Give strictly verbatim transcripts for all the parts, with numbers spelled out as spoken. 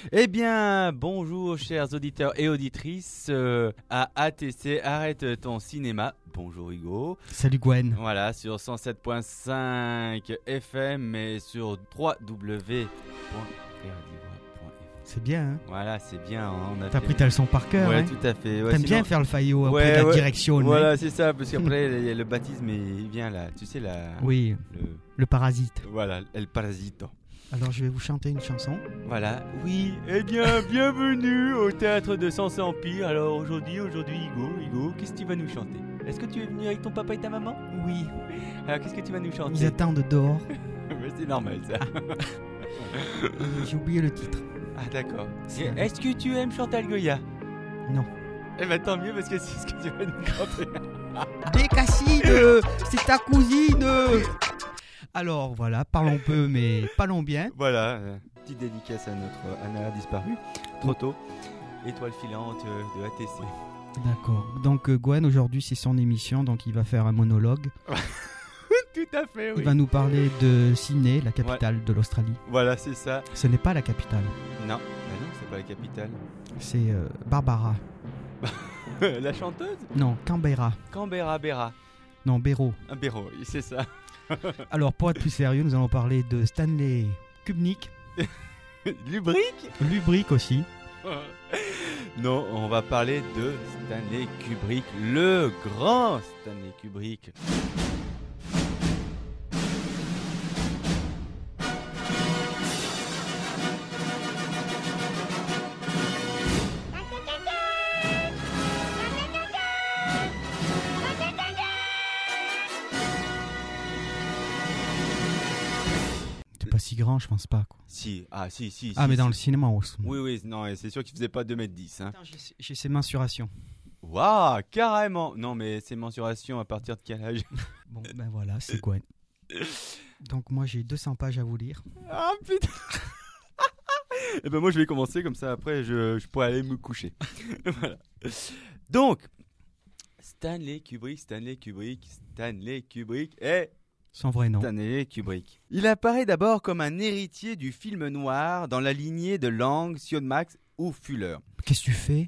Eh bien, bonjour chers auditeurs et auditrices euh, à A T C, Arrête ton cinéma. Bonjour Hugo. Salut Gwen. Voilà, sur cent sept point cinq F M et sur w w w point r d voix point f m. C'est bien, hein. Voilà, c'est bien. Hein, on a T'as fait... pris ta leçon par cœur, Ouais, hein. tout à fait. Ouais, T'aimes sinon... bien faire le faillot auprès ouais, de la ouais, direction. Voilà, c'est ça, parce qu'après, le, le baptême, il vient là. Tu sais, la... Oui, le... le parasite. Voilà, El Parasito. Alors, je vais vous chanter une chanson. Voilà, oui, eh bien, bienvenue au théâtre de Sens Empire. Alors aujourd'hui, aujourd'hui, Hugo, Hugo, qu'est-ce que tu vas nous chanter? Est-ce que tu es venu avec ton papa et ta maman? Oui. Alors qu'est-ce que tu vas nous chanter? Ils attendent dehors. Mais c'est normal ça. Euh, J'ai oublié le titre. Ah d'accord. C'est un- Est-ce que tu aimes Chantal Goya? Non. Eh ben tant mieux parce que c'est ce que tu vas nous chanter. Décassine, c'est ta cousine. Alors voilà, parlons peu mais parlons bien. Voilà, euh, petite dédicace à notre Anna disparue, trop tôt. Étoile filante euh, de A T C. D'accord. Donc euh, Gwen, aujourd'hui c'est son émission, donc il va faire un monologue. Tout à fait, oui. Il va nous parler de Sydney, la capitale de l'Australie. Voilà, c'est ça. Ce n'est pas la capitale, Non, bah non, c'est pas la capitale. c'est euh, Barbara. La chanteuse? Non, Canberra. Canberra, Berra. Non, Béro. Un Béro, oui, c'est ça. Alors pour être plus sérieux, nous allons parler de Stanley Kubrick, Lubrique? Lubrick aussi. Non, on va parler de Stanley Kubrick, le grand Stanley Kubrick. C'est pas si grand, je pense pas. Quoi. Si, ah si, si. Ah, si, mais dans si. le cinéma aussi. Oui, oui, non, et c'est sûr qu'il faisait pas deux mètres dix. Hein. Attends, j'ai, j'ai ses mensurations. Waouh, carrément. Non, mais c'est mensurations à partir de quel âge? Bon, ben voilà, c'est Gwen. Donc moi j'ai deux cents pages à vous lire. Ah putain. Et ben moi je vais commencer comme ça après je, je pourrai aller me coucher. Voilà. Donc Stanley Kubrick, Stanley Kubrick, Stanley Kubrick et Son vrai nom. Stanley Kubrick. Il apparaît d'abord comme un héritier du film noir dans la lignée de Lang, Sion-Max ou Fuller. Qu'est-ce que tu fais?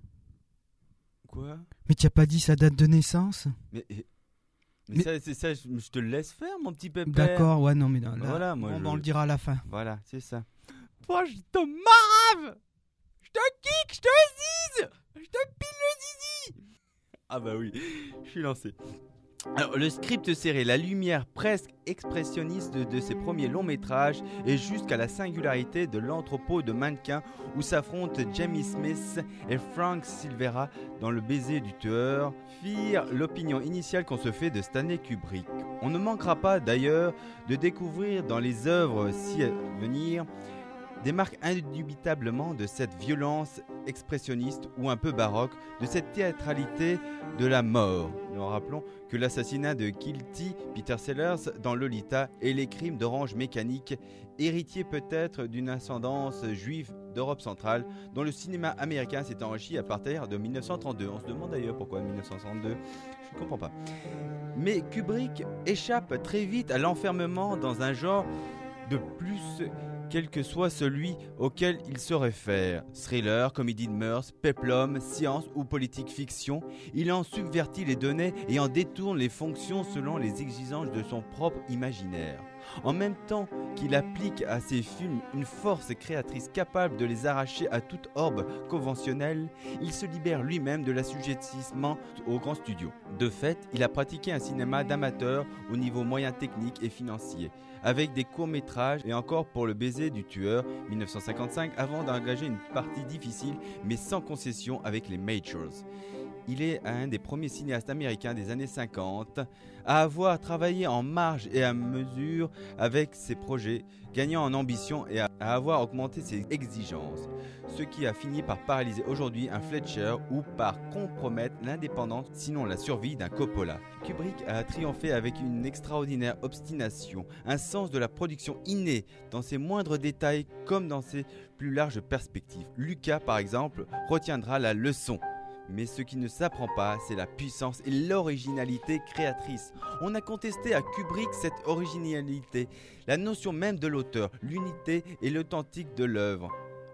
Quoi? Mais tu as pas dit sa date de naissance? Mais, mais, Mais- ça c'est ça, je, je te le laisse faire mon petit pépère. D'accord, ouais, non mais là, Voilà, moi, on, je- on le dira à la fin. Voilà, c'est ça. Moi, je te marave. Je te kick, je te zise. Je te pile le zizi. Ah bah oui, je suis lancé. Alors, le script serré, la lumière presque expressionniste de, de ses premiers longs métrages et jusqu'à la singularité de l'entrepôt de mannequins où s'affrontent Jamie Smith et Frank Silvera dans Le baiser du tueur firent l'opinion initiale qu'on se fait de Stanley Kubrick. On ne manquera pas d'ailleurs de découvrir dans les œuvres si à venir des marques indubitablement de cette violence expressionniste ou un peu baroque, de cette théâtralité de la mort. Nous rappelons que l'assassinat de Kilty, Peter Sellers dans Lolita et les crimes d'Orange Mécanique, héritiers peut-être d'une ascendance juive d'Europe centrale, dont le cinéma américain s'est enrichi à partir de dix-neuf cent trente-deux. On se demande d'ailleurs pourquoi dix-neuf cent trente-deux, je ne comprends pas. Mais Kubrick échappe très vite à l'enfermement dans un genre de plus quel que soit celui auquel il se réfère. Thriller, comédie de mœurs, péplum, science ou politique fiction, il en subvertit les données et en détourne les fonctions selon les exigences de son propre imaginaire. En même temps qu'il applique à ses films une force créatrice capable de les arracher à toute orbe conventionnelle, il se libère lui-même de l'assujettissement aux grands studios. De fait, il a pratiqué un cinéma d'amateur au niveau moyen technique et financier, avec des courts-métrages et encore pour Le baiser du tueur, dix-neuf cent cinquante-cinq, avant d'engager une partie difficile mais sans concession avec les majors. Il est un des premiers cinéastes américains des années cinquante à avoir travaillé en marge et à mesure avec ses projets, gagnant en ambition et à avoir augmenté ses exigences, ce qui a fini par paralyser aujourd'hui un Fletcher ou par compromettre l'indépendance, sinon la survie d'un Coppola. Kubrick a triomphé avec une extraordinaire obstination, un sens de la production inné dans ses moindres détails comme dans ses plus larges perspectives. Lucas, par exemple, retiendra la leçon. Mais ce qui ne s'apprend pas, c'est la puissance et l'originalité créatrice. On a contesté à Kubrick cette originalité, la notion même de l'auteur, l'unité et l'authentique de l'œuvre.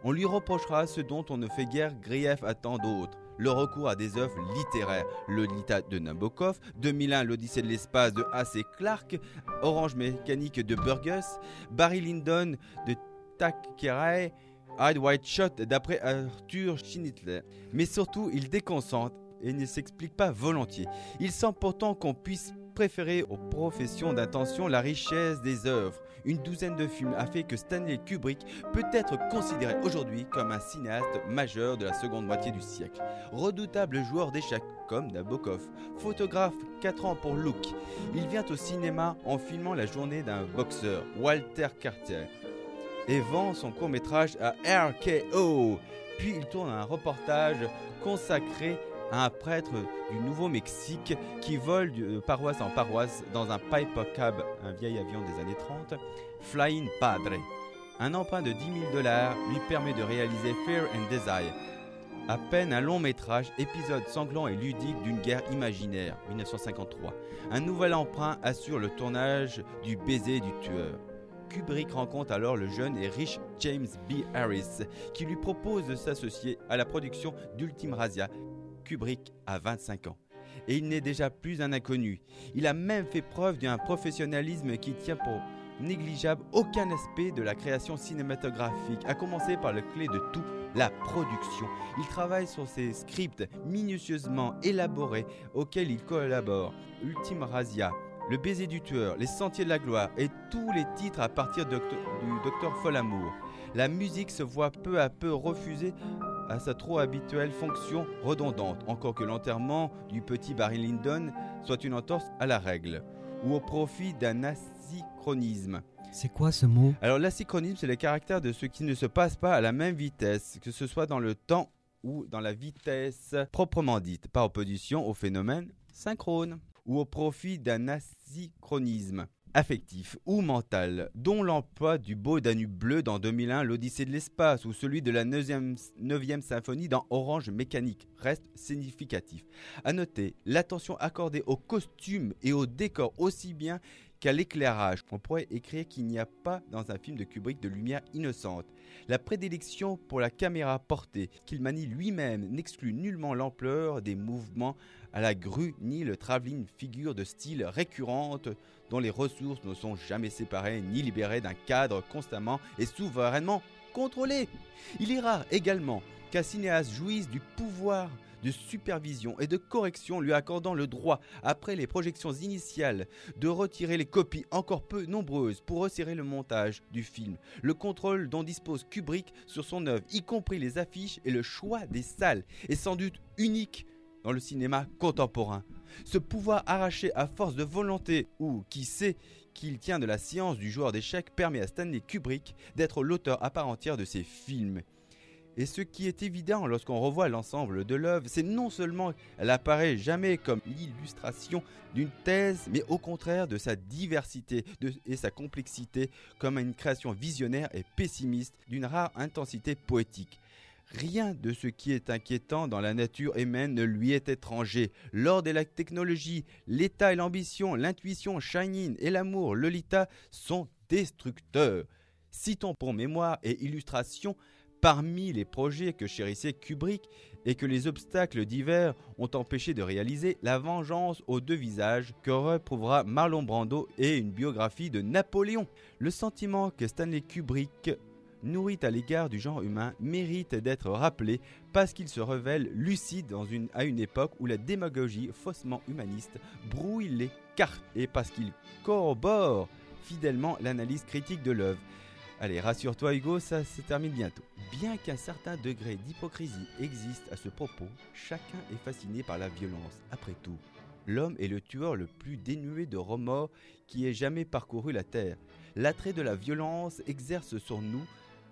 On lui reprochera ce dont on ne fait guère grief à tant d'autres. Le recours à des œuvres littéraires, le Lolita de Nabokov, deux mille un l'Odyssée de l'espace de A C Clarke, Orange Mécanique de Burgess, Barry Lyndon de Thackeray, Eyes Wide Shut d'après Arthur Schnitzler. Mais surtout, il déconcentre et ne s'explique pas volontiers. Il semble pourtant qu'on puisse préférer aux professions d'intention la richesse des œuvres. Une douzaine de films a fait que Stanley Kubrick peut être considéré aujourd'hui comme un cinéaste majeur de la seconde moitié du siècle. Redoutable joueur d'échecs comme Nabokov, photographe quatre ans pour Look. Il vient au cinéma en filmant la journée d'un boxeur, Walter Cartier, et vend son court-métrage à R K O. Puis il tourne un reportage consacré à un prêtre du Nouveau-Mexique qui vole de paroisse en paroisse dans un Piper Cab, un vieil avion des années trente, Flying Padre. Un emprunt de dix mille dollars lui permet de réaliser Fear and Desire, à peine un long métrage, épisode sanglant et ludique d'une guerre imaginaire, dix-neuf cent cinquante-trois. Un nouvel emprunt assure le tournage du Baiser du tueur. Kubrick rencontre alors le jeune et riche James B. Harris, qui lui propose de s'associer à la production d'Ultima Rasia. Kubrick a vingt-cinq ans et il n'est déjà plus un inconnu. Il a même fait preuve d'un professionnalisme qui tient pour négligeable aucun aspect de la création cinématographique, à commencer par le clé de tout, la production. Il travaille sur ses scripts minutieusement élaborés auxquels il collabore. Ultima Rasia, Le Baiser du tueur, Les Sentiers de la gloire et tous les titres à partir de, du Docteur Folamour. La musique se voit peu à peu refuser à sa trop habituelle fonction redondante, encore que l'enterrement du petit Barry Lyndon soit une entorse à la règle, ou au profit d'un asynchronisme. C'est quoi ce mot ? Alors l'asynchronisme, c'est le caractère de ce qui ne se passe pas à la même vitesse, que ce soit dans le temps ou dans la vitesse proprement dite, par opposition au phénomène synchrone, ou au profit d'un asynchronisme affectif ou mental, dont l'emploi du beau Danube bleu dans deux mille un, l'Odyssée de l'espace, ou celui de la neuvième symphonie dans Orange Mécanique, reste significatif. À noter l'attention accordée aux costumes et aux décors aussi bien qu'à l'éclairage. On pourrait écrire qu'il n'y a pas dans un film de Kubrick de lumière innocente. La prédilection pour la caméra portée, qu'il manie lui-même, n'exclut nullement l'ampleur des mouvements à la grue ni le travelling, figure de style récurrente dont les ressources ne sont jamais séparées ni libérées d'un cadre constamment et souverainement contrôlé. Il est rare également qu'un cinéaste jouisse du pouvoir de supervision et de correction lui accordant le droit, après les projections initiales, de retirer les copies encore peu nombreuses pour resserrer le montage du film. Le contrôle dont dispose Kubrick sur son œuvre, y compris les affiches et le choix des salles, est sans doute unique dans le cinéma contemporain. Ce pouvoir arraché à force de volonté, ou qui sait qu'il tient de la science du joueur d'échecs, permet à Stanley Kubrick d'être l'auteur à part entière de ses films. Et ce qui est évident lorsqu'on revoit l'ensemble de l'œuvre, c'est non seulement qu'elle apparaît jamais comme l'illustration d'une thèse, mais au contraire de sa diversité de, et sa complexité comme une création visionnaire et pessimiste d'une rare intensité poétique. Rien de ce qui est inquiétant dans la nature humaine ne lui est étranger. L'ordre et la technologie, l'état et l'ambition, l'intuition, Shining et l'amour, Lolita sont destructeurs. Citons pour mémoire et illustration parmi les projets que chérissait Kubrick et que les obstacles divers ont empêché de réaliser, La vengeance aux deux visages que reprouvera Marlon Brando et une biographie de Napoléon. Le sentiment que Stanley Kubrick nourrit à l'égard du genre humain mérite d'être rappelé parce qu'il se révèle lucide dans une, à une époque où la démagogie faussement humaniste brouille les cartes et parce qu'il corrobore fidèlement l'analyse critique de l'œuvre. Allez, rassure-toi Hugo, ça se termine bientôt. Bien qu'un certain degré d'hypocrisie existe à ce propos, chacun est fasciné par la violence. Après tout, l'homme est le tueur le plus dénué de remords qui ait jamais parcouru la terre. L'attrait de la violence exerce sur nous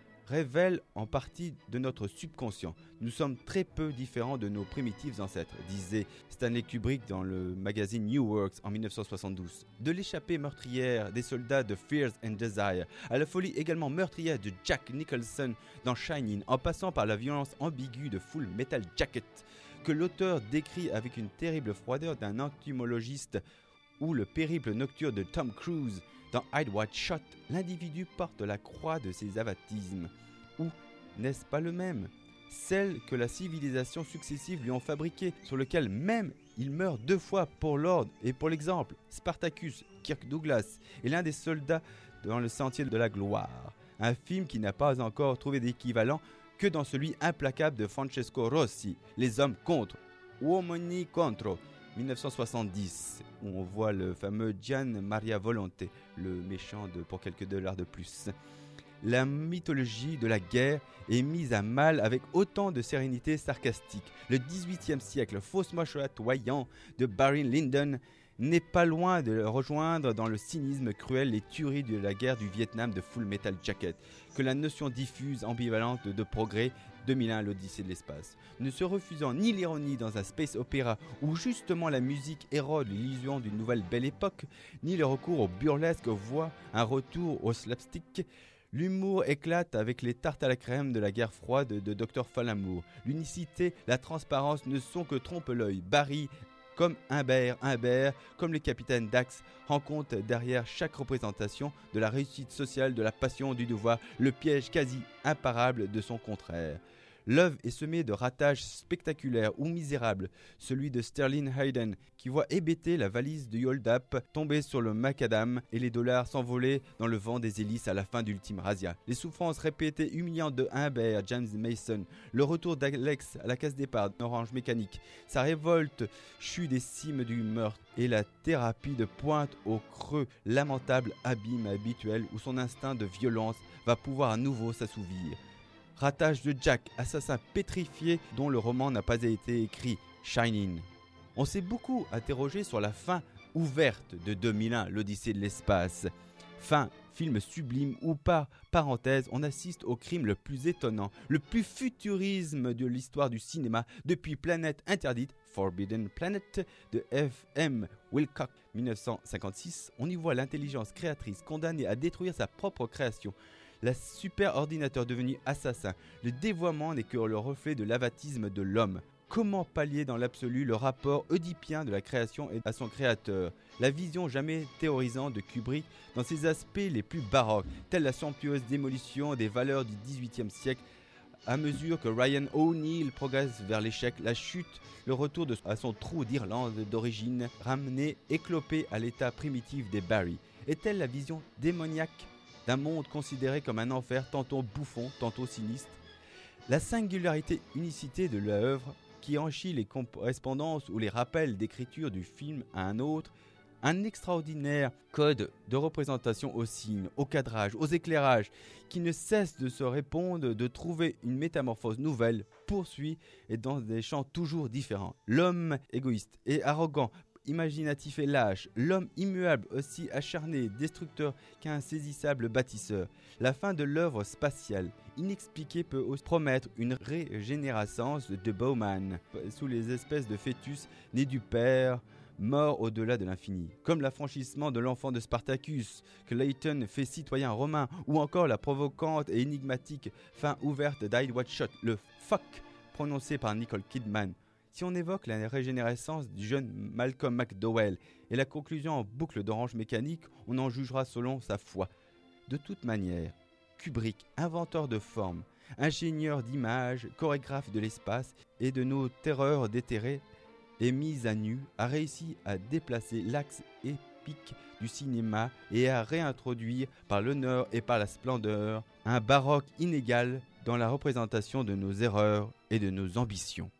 révèle en partie de notre subconscient. Nous sommes très peu différents de nos primitifs ancêtres, disait Stanley Kubrick dans le magazine New Works en dix-neuf cent soixante-douze. De l'échappée meurtrière des soldats de Fear and Desire à la folie également meurtrière de Jack Nicholson dans Shining, en passant par la violence ambiguë de Full Metal Jacket, que l'auteur décrit avec une terrible froideur d'un entomologiste, ou le périple nocturne de Tom Cruise dans Eyes Wide Shut, l'individu porte la croix de ses avatismes, ou n'est-ce pas le même ? Celle que la civilisation successive lui ont fabriquée, sur lequel même il meurt deux fois pour l'ordre et pour l'exemple. Spartacus, Kirk Douglas, est l'un des soldats dans le sentier de la gloire. Un film qui n'a pas encore trouvé d'équivalent que dans celui implacable de Francesco Rossi, Les hommes contre, Uomini contro, dix-neuf cent soixante-dix, où on voit le fameux Gian Maria Volonté, le méchant de Pour quelques dollars de plus. La mythologie de la guerre est mise à mal avec autant de sérénité sarcastique. Le dix-huitième siècle, faussement chatoyant de Barry Lyndon, n'est pas loin de rejoindre dans le cynisme cruel les tueries de la guerre du Vietnam de Full Metal Jacket, que la notion diffuse ambivalente de progrès deux mille un, l'Odyssée de l'espace. Ne se refusant ni l'ironie dans un space opéra où justement la musique érode l'illusion d'une nouvelle belle époque, ni le recours au burlesque voit un retour au slapstick, l'humour éclate avec les tartes à la crème de la guerre froide de docteur Falamour. L'unicité, la transparence ne sont que trompe-l'œil. Barry, comme Humbert, Humbert, comme le capitaine Dax, rencontre derrière chaque représentation de la réussite sociale, de la passion, du devoir, le piège quasi imparable de son contraire. L'œuvre est semée de ratages spectaculaires ou misérables, celui de Sterling Hayden qui voit hébéter la valise de Hold-Up tomber sur le macadam et les dollars s'envoler dans le vent des hélices à la fin d'Ultime Razia. Les souffrances répétées humiliantes de Humbert, James Mason, le retour d'Alex à la case départ d'Orange Mécanique, sa révolte chue des cimes du meurtre et la thérapie de pointe au creux lamentable abîme habituel où son instinct de violence va pouvoir à nouveau s'assouvir. Ratage de Jack, assassin pétrifié dont le roman n'a pas été écrit, Shining. On s'est beaucoup interrogé sur la fin ouverte de deux mille un, l'Odyssée de l'espace. Fin, film sublime où par parenthèse on assiste au crime le plus étonnant, le plus futurisme de l'histoire du cinéma depuis Planète Interdite, Forbidden Planet de F M Wilcox dix-neuf cent cinquante-six. On y voit l'intelligence créatrice condamnée à détruire sa propre création. La super ordinateur devenu assassin, le dévoiement n'est que le reflet de l'avatisme de l'homme. Comment pallier dans l'absolu le rapport oedipien de la création et à son créateur ? La vision jamais théorisante de Kubrick dans ses aspects les plus baroques, telle la somptueuse démolition des valeurs du dix-huitième siècle, à mesure que Ryan O'Neal progresse vers l'échec, la chute, le retour de, à son trou d'Irlande d'origine, ramené, éclopé à l'état primitif des Barry. Est-elle la vision démoniaque d'un monde considéré comme un enfer, tantôt bouffon, tantôt sinistre? La singularité unicité de l'œuvre, qui enchit les correspondances ou les rappels d'écriture du film à un autre, un extraordinaire code de représentation aux signes, au cadrage, aux éclairages, qui ne cesse de se répondre, de trouver une métamorphose nouvelle, poursuit et dans des champs toujours différents. L'homme égoïste et arrogant, imaginatif et lâche, l'homme immuable aussi acharné, destructeur qu'insaisissable bâtisseur. La fin de l'œuvre spatiale, inexpliquée, peut aussi promettre une régénérescence de Bowman, sous les espèces de fœtus nés du père, mort au-delà de l'infini. Comme l'affranchissement de l'enfant de Spartacus, que Layton fait citoyen romain, ou encore la provocante et énigmatique fin ouverte d'Eyes Wide Shut, le « fuck » prononcé par Nicole Kidman. Si on évoque la régénérescence du jeune Malcolm McDowell et la conclusion en boucle d'Orange Mécanique, on en jugera selon sa foi. De toute manière, Kubrick, inventeur de formes, ingénieur d'images, chorégraphe de l'espace et de nos terreurs déterrées et mises à nu, a réussi à déplacer l'axe épique du cinéma et à réintroduire par l'honneur et par la splendeur un baroque inégal dans la représentation de nos erreurs et de nos ambitions.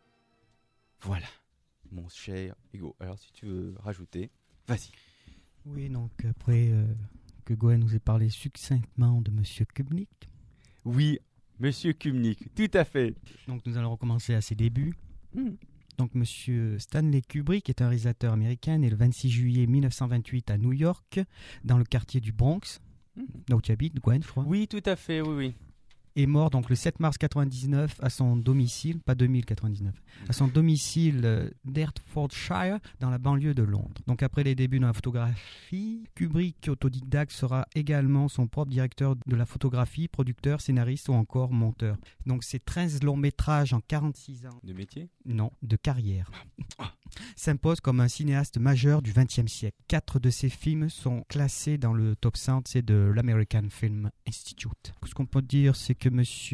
Voilà, mon cher Hugo. Alors, si tu veux rajouter, vas-y. Oui, donc après euh, que Gwen nous ait parlé succinctement de Monsieur Kubrick. Oui, Monsieur Kubrick, tout à fait. Donc, nous allons recommencer à ses débuts. Mmh. Donc, Monsieur Stanley Kubrick est un réalisateur américain né le vingt-six juillet mille neuf cent vingt-huit à New York, dans le quartier du Bronx, mmh. là où tu habites, Gwen, je crois. Oui, tout à fait, oui, oui. Est mort donc le sept mars quatre-vingt-dix-neuf à son domicile, pas deux mille quatre-vingt-dix-neuf, à son domicile euh, d'Hertfordshire dans la banlieue de Londres. Donc après les débuts dans la photographie, Kubrick, autodidacte, sera également son propre directeur de la photographie, producteur, scénariste ou encore monteur. Donc c'est treize longs métrages en quarante-six ans. De métier ? Non, de carrière. s'impose comme un cinéaste majeur du vingtième siècle. Quatre de ses films sont classés dans le top cent de l'American Film Institute. Ce qu'on peut dire, c'est que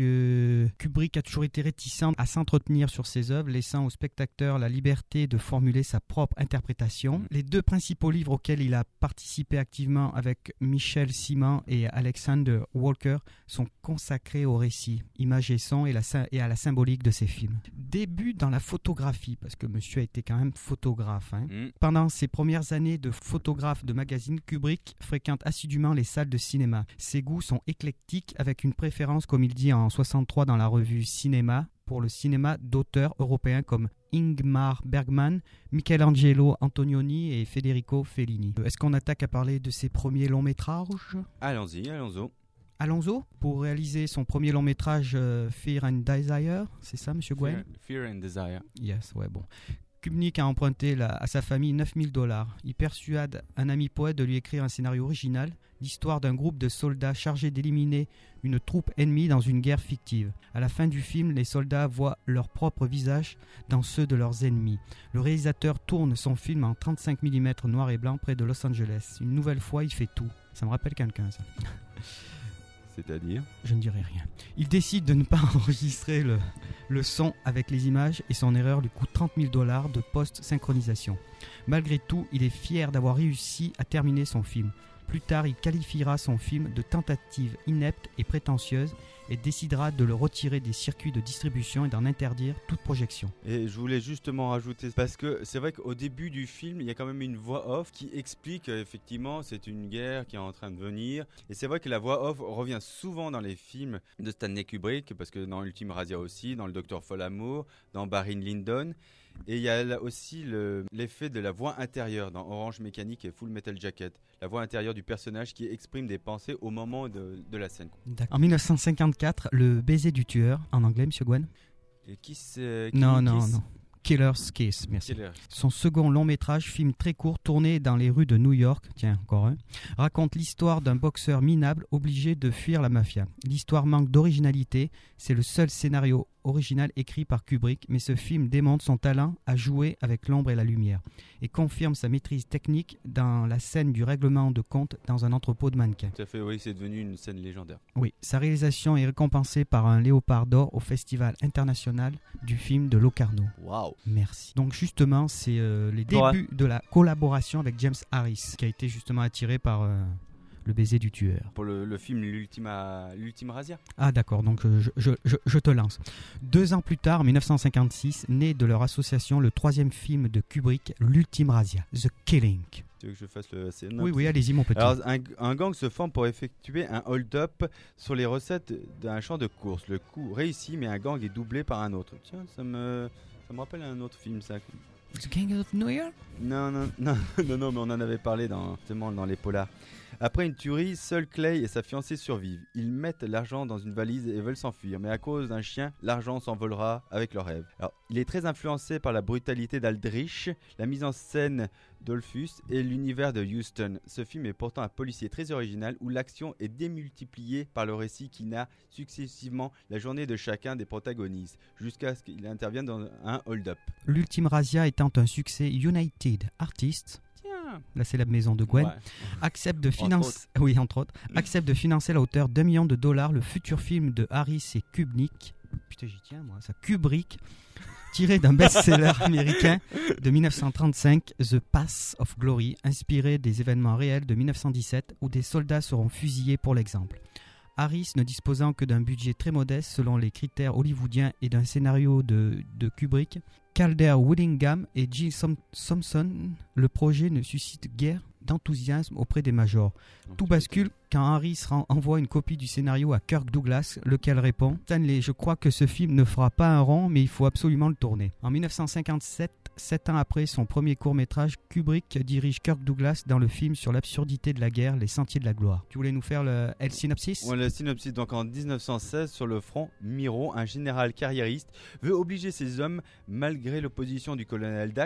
M. Kubrick a toujours été réticent à s'entretenir sur ses œuvres, laissant au spectateur la liberté de formuler sa propre interprétation. Les deux principaux livres auxquels il a participé activement avec Michel Simon et Alexander Walker sont consacrés au récit, images et sons et, la, et à la symbolique de ses films. Début dans la photographie, parce que monsieur a été quand même photographe. Hein. Mm. Pendant ses premières années de photographe de magazine, Kubrick fréquente assidûment les salles de cinéma. Ses goûts sont éclectiques, avec une préférence, comme il dit en soixante-trois dans la revue Cinéma, pour le cinéma d'auteurs européens comme Ingmar Bergman, Michelangelo Antonioni et Federico Fellini. Est-ce qu'on attaque à parler de ses premiers longs métrages ? Allons-y, allons-y. Allons-y pour réaliser son premier long métrage euh, Fear and Desire, c'est ça, Monsieur Gwen ? Fear, Fear and Desire. Yes, ouais, bon. Kubrick a emprunté la, à sa famille neuf mille dollars. Il persuade un ami poète de lui écrire un scénario original, l'histoire d'un groupe de soldats chargés d'éliminer une troupe ennemie dans une guerre fictive. À la fin du film, les soldats voient leur propre visage dans ceux de leurs ennemis. Le réalisateur tourne son film en trente-cinq millimètres noir et blanc près de Los Angeles. Une nouvelle fois, il fait tout. Ça me rappelle quelqu'un, ça. C'est-à-dire ? Je ne dirai rien. Il décide de ne pas enregistrer le, le son avec les images et son erreur lui coûte trente mille dollars de post-synchronisation. Malgré tout, il est fier d'avoir réussi à terminer son film. Plus tard, il qualifiera son film de tentative inepte et prétentieuse et décidera de le retirer des circuits de distribution et d'en interdire toute projection. Et je voulais justement rajouter, parce que c'est vrai qu'au début du film, il y a quand même une voix off qui explique effectivement c'est une guerre qui est en train de venir. Et c'est vrai que la voix off revient souvent dans les films de Stanley Kubrick, parce que dans Ultime Razia aussi, dans Le Docteur Folamour, dans Barry Lyndon. Et il y a aussi le, l'effet de la voix intérieure dans Orange Mécanique et Full Metal Jacket. La voix intérieure du personnage qui exprime des pensées au moment de, de la scène. D'accord. En dix-neuf cent cinquante-quatre, Le baiser du tueur, en anglais, Monsieur Gwen. Et qui c'est qui, Non, qui non, c'est... non. Killer's Kiss, merci. Killer. Son second long métrage, film très court, tourné dans les rues de New York, tiens, encore un, raconte l'histoire d'un boxeur minable obligé de fuir la mafia. L'histoire manque d'originalité, c'est le seul scénario original écrit par Kubrick, mais ce film démontre son talent à jouer avec l'ombre et la lumière et confirme sa maîtrise technique dans la scène du règlement de compte dans un entrepôt de mannequins. Tout à fait, oui, c'est devenu une scène légendaire. Oui, sa réalisation est récompensée par un Léopard d'or au Festival international du film de Locarno. Waouh. Merci. Donc justement, c'est euh, les débuts de la collaboration avec James Harris, qui a été justement attiré par euh, Le baiser du tueur. Pour le, le film L'Ultima, L'Ultime Razia. Ah d'accord, donc euh, je, je, je, je te lance. Deux ans plus tard, en dix-neuf cent cinquante-six, naît de leur association le troisième film de Kubrick, L'Ultime Razia, The Killing. Tu veux que je fasse le synopsis ? Oui, oui, allez-y mon petit. Alors, un, un gang se forme pour effectuer un hold-up sur les recettes d'un champ de course. Le coup réussit, mais un gang est doublé par un autre. Tiens, ça me, ça me rappelle un autre film, ça. The King of New York ? Non, non, non, non, non, mais on en avait parlé dans, justement dans les polars. Après une tuerie, seul Clay et sa fiancée survivent. Ils mettent l'argent dans une valise et veulent s'enfuir, mais à cause d'un chien, l'argent s'envolera avec leurs rêves. Alors, il est très influencé par la brutalité d'Aldrich, la mise en scène d'Olphus et l'univers de Huston. Ce film est pourtant un policier très original où l'action est démultipliée par le récit qui narre successivement la journée de chacun des protagonistes, jusqu'à ce qu'il intervienne dans un hold-up. L'Ultime Razia étant un succès, United Artists, la célèbre maison de Gwen, ouais. accepte de financer, oui entre autres, accepte de financer à la hauteur d'un million de dollars le futur film de Harris et Kubrick, putain j'y tiens moi, ça Kubrick, tiré d'un best-seller américain de dix-neuf cent trente-cinq, The Path of Glory, inspiré des événements réels de dix-neuf cent dix-sept où des soldats seront fusillés pour l'exemple. Harris, ne disposant que d'un budget très modeste selon les critères hollywoodiens et d'un scénario de, de Kubrick, Calder Willingham et Jill Thompson, le projet ne suscite guère d'enthousiasme auprès des majors. Okay. Tout bascule quand Harris envoie une copie du scénario à Kirk Douglas, lequel répond « Stanley, je crois que ce film ne fera pas un rond, mais il faut absolument le tourner. » En dix-neuf cent cinquante-sept, sept ans après son premier court-métrage, Kubrick dirige Kirk Douglas dans le film sur l'absurdité de la guerre, Les Sentiers de la Gloire. Tu voulais nous faire le, le synopsis ? Ouais, le synopsis. Donc en dix-neuf cent seize, sur le front, Miro, un général carriériste, veut obliger ses hommes, malgré l'opposition du colonel Dax,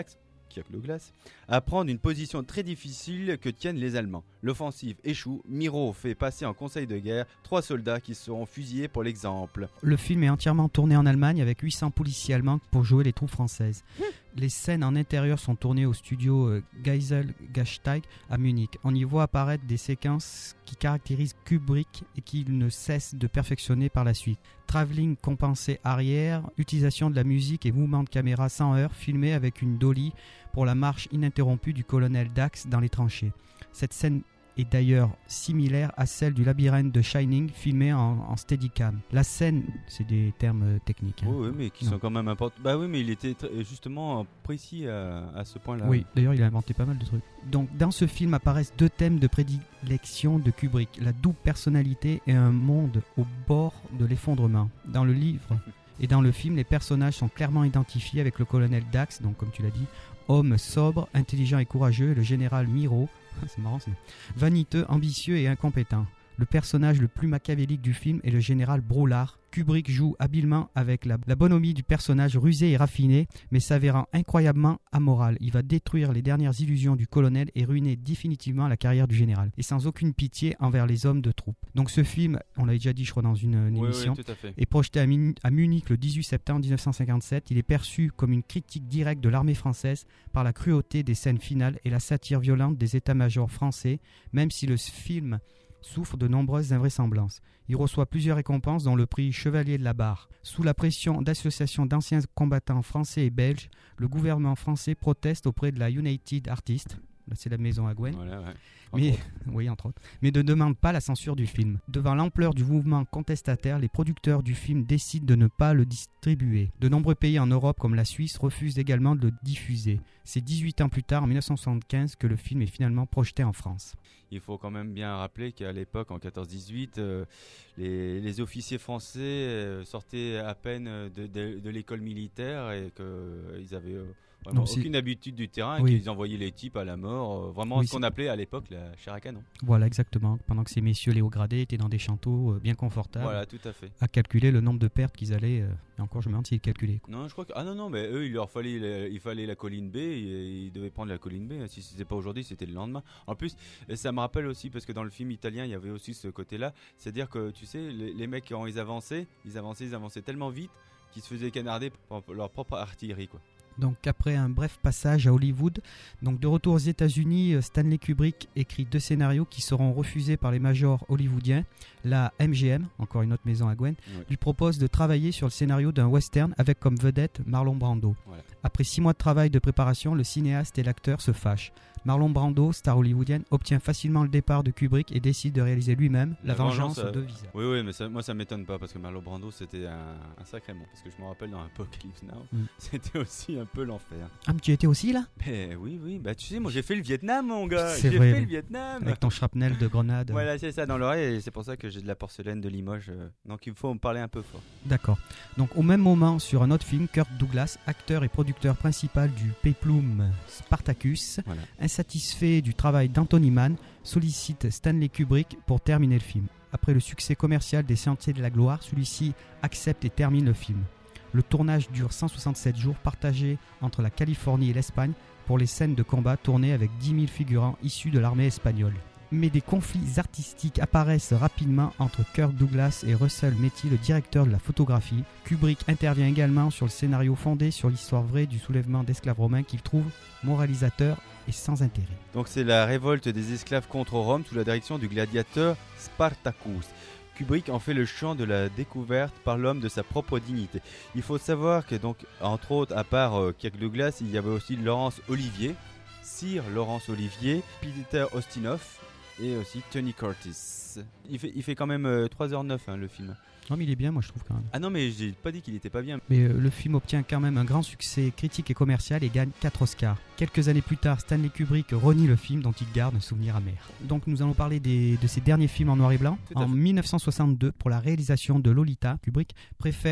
Kirk Douglas, à prendre une position très difficile que tiennent les Allemands. L'offensive échoue, Miro fait passer en conseil de guerre trois soldats qui seront fusillés pour l'exemple. Le film est entièrement tourné en Allemagne avec huit cents policiers allemands pour jouer les troupes françaises. Les scènes en intérieur sont tournées au studio euh, Geiselgesteig à Munich. On y voit apparaître des séquences qui caractérisent Kubrick et qu'il ne cesse de perfectionner par la suite. Travelling compensé arrière, utilisation de la musique et mouvement de caméra sans heurts, filmé avec une dolly pour la marche ininterrompue du colonel Dax dans les tranchées. Cette scène est d'ailleurs similaire à celle du labyrinthe de Shining filmé en, en Steadicam. La scène, c'est des termes techniques. Hein. Oui, oui, mais qui non. sont quand même importants. Bah oui, mais il était tr- justement précis à, à ce point-là. Oui, d'ailleurs, il a inventé pas mal de trucs. Donc, dans ce film apparaissent deux thèmes de prédilection de Kubrick, la double personnalité et un monde au bord de l'effondrement. Dans le livre et dans le film, les personnages sont clairement identifiés avec le colonel Dax, donc comme tu l'as dit, homme sobre, intelligent et courageux, et le général Miro, c'est marrant, c'est vaniteux, ambitieux et incompétent. Le personnage le plus machiavélique du film est le général Braulard. Kubrick joue habilement avec la, la bonhomie du personnage rusé et raffiné, mais s'avérant incroyablement amoral. Il va détruire les dernières illusions du colonel et ruiner définitivement la carrière du général, et sans aucune pitié envers les hommes de troupe. Donc ce film, on l'avait déjà dit je crois dans une, une oui, émission, oui, tout à fait. est projeté à, Min- à Munich le dix-huit septembre dix-neuf cent cinquante-sept. Il est perçu comme une critique directe de l'armée française par la cruauté des scènes finales et la satire violente des états-majors français, même si le film souffre de nombreuses invraisemblances. Il reçoit plusieurs récompenses dont le prix Chevalier de la Barre. Sous la pression d'associations d'anciens combattants français et belges, le gouvernement français proteste auprès de la United Artists, là c'est la maison à Gwen, voilà, ouais. mais, oui, entre autres, mais ne demande pas la censure du film. Devant l'ampleur du mouvement contestataire, les producteurs du film décident de ne pas le distribuer. De nombreux pays en Europe comme la Suisse refusent également de le diffuser. C'est dix-huit ans plus tard, en dix-neuf cent soixante-quinze, que le film est finalement projeté en France. Il faut quand même bien rappeler qu'à l'époque, en quatorze dix-huit, euh, les, les officiers français euh, sortaient à peine de, de, de l'école militaire et qu'ils euh, avaient euh, vraiment Donc, aucune habitude du terrain oui. et qu'ils envoyaient les types à la mort. Euh, vraiment oui, ce qu'on c'est... appelait à l'époque la chair à canon. Voilà, exactement. Pendant que ces messieurs Léo Gradé étaient dans des chanteaux euh, bien confortables. Voilà, tout à fait. À calculer le nombre de pertes qu'ils allaient. Euh, et encore, je me demande s'ils calculaient. Non, je crois que. Ah non, non, mais eux, il leur fallait, la, il fallait la colline B et ils devaient prendre la colline B. Si c'était pas aujourd'hui, c'était le lendemain. En plus, ça me rappelle aussi, parce que dans le film italien, il y avait aussi ce côté-là. C'est-à-dire que, tu sais, les, les mecs, quand ils avançaient, ils avançaient, ils avançaient tellement vite qu'ils se faisaient canarder par leur propre artillerie, quoi. Donc après un bref passage à Hollywood, donc de retour aux États-Unis, Stanley Kubrick écrit deux scénarios qui seront refusés par les majors hollywoodiens. La M G M, encore une autre maison à Gwen, ouais. lui propose de travailler sur le scénario d'un western avec comme vedette Marlon Brando. Voilà. Après six mois de travail de préparation, le cinéaste et l'acteur se fâchent. Marlon Brando, star hollywoodienne, obtient facilement le départ de Kubrick et décide de réaliser lui-même La, la vengeance, vengeance de Visa. Oui, oui, mais ça, moi ça m'étonne pas parce que Marlon Brando c'était un, un sacré monstre. Parce que je me rappelle dans Apocalypse Now, mm. c'était aussi un peu l'enfer. Ah, mais tu étais aussi là ? Mais oui, oui, bah tu sais, moi j'ai fait le Vietnam, mon gars. C'est j'ai vrai, fait oui. le Vietnam. Avec ton shrapnel de grenade. Voilà, c'est ça dans l'oreille et c'est pour ça que j'ai de la porcelaine de Limoges. Euh, donc il faut me parler un peu fort. D'accord. Donc au même moment, sur un autre film, Kirk Douglas, acteur et producteur principal du péplum Spartacus, voilà. insatisfait du travail d'Anthony Mann, sollicite Stanley Kubrick pour terminer le film. Après le succès commercial des Sentiers de la Gloire, celui-ci accepte et termine le film. Le tournage dure cent soixante-sept jours, partagés entre la Californie et l'Espagne pour les scènes de combat tournées avec dix mille figurants issus de l'armée espagnole. Mais des conflits artistiques apparaissent rapidement entre Kirk Douglas et Russell Metty, le directeur de la photographie. Kubrick intervient également sur le scénario fondé sur l'histoire vraie du soulèvement d'esclaves romains qu'il trouve moralisateur et sans intérêt. Donc c'est la révolte des esclaves contre Rome sous la direction du gladiateur Spartacus. Kubrick en fait le champ de la découverte par l'homme de sa propre dignité. Il faut savoir que donc entre autres, à part euh, Kirk Douglas, il y avait aussi Laurence Olivier, Sir Laurence Olivier, Peter Ustinov et aussi Tony Curtis. Il fait, il fait quand même euh, trois heures neuf hein, le film. Non mais il est bien, moi je trouve quand même. Ah non mais j'ai pas dit qu'il était pas bien. Mais euh, le film obtient quand même un grand succès critique et commercial et gagne quatre Oscars. Quelques années plus tard, Stanley Kubrick renie le film dont il garde un souvenir amer. Donc nous allons parler des, de ses derniers films en noir et blanc. En mille neuf cent soixante-deux, pour la réalisation de Lolita, Kubrick préfère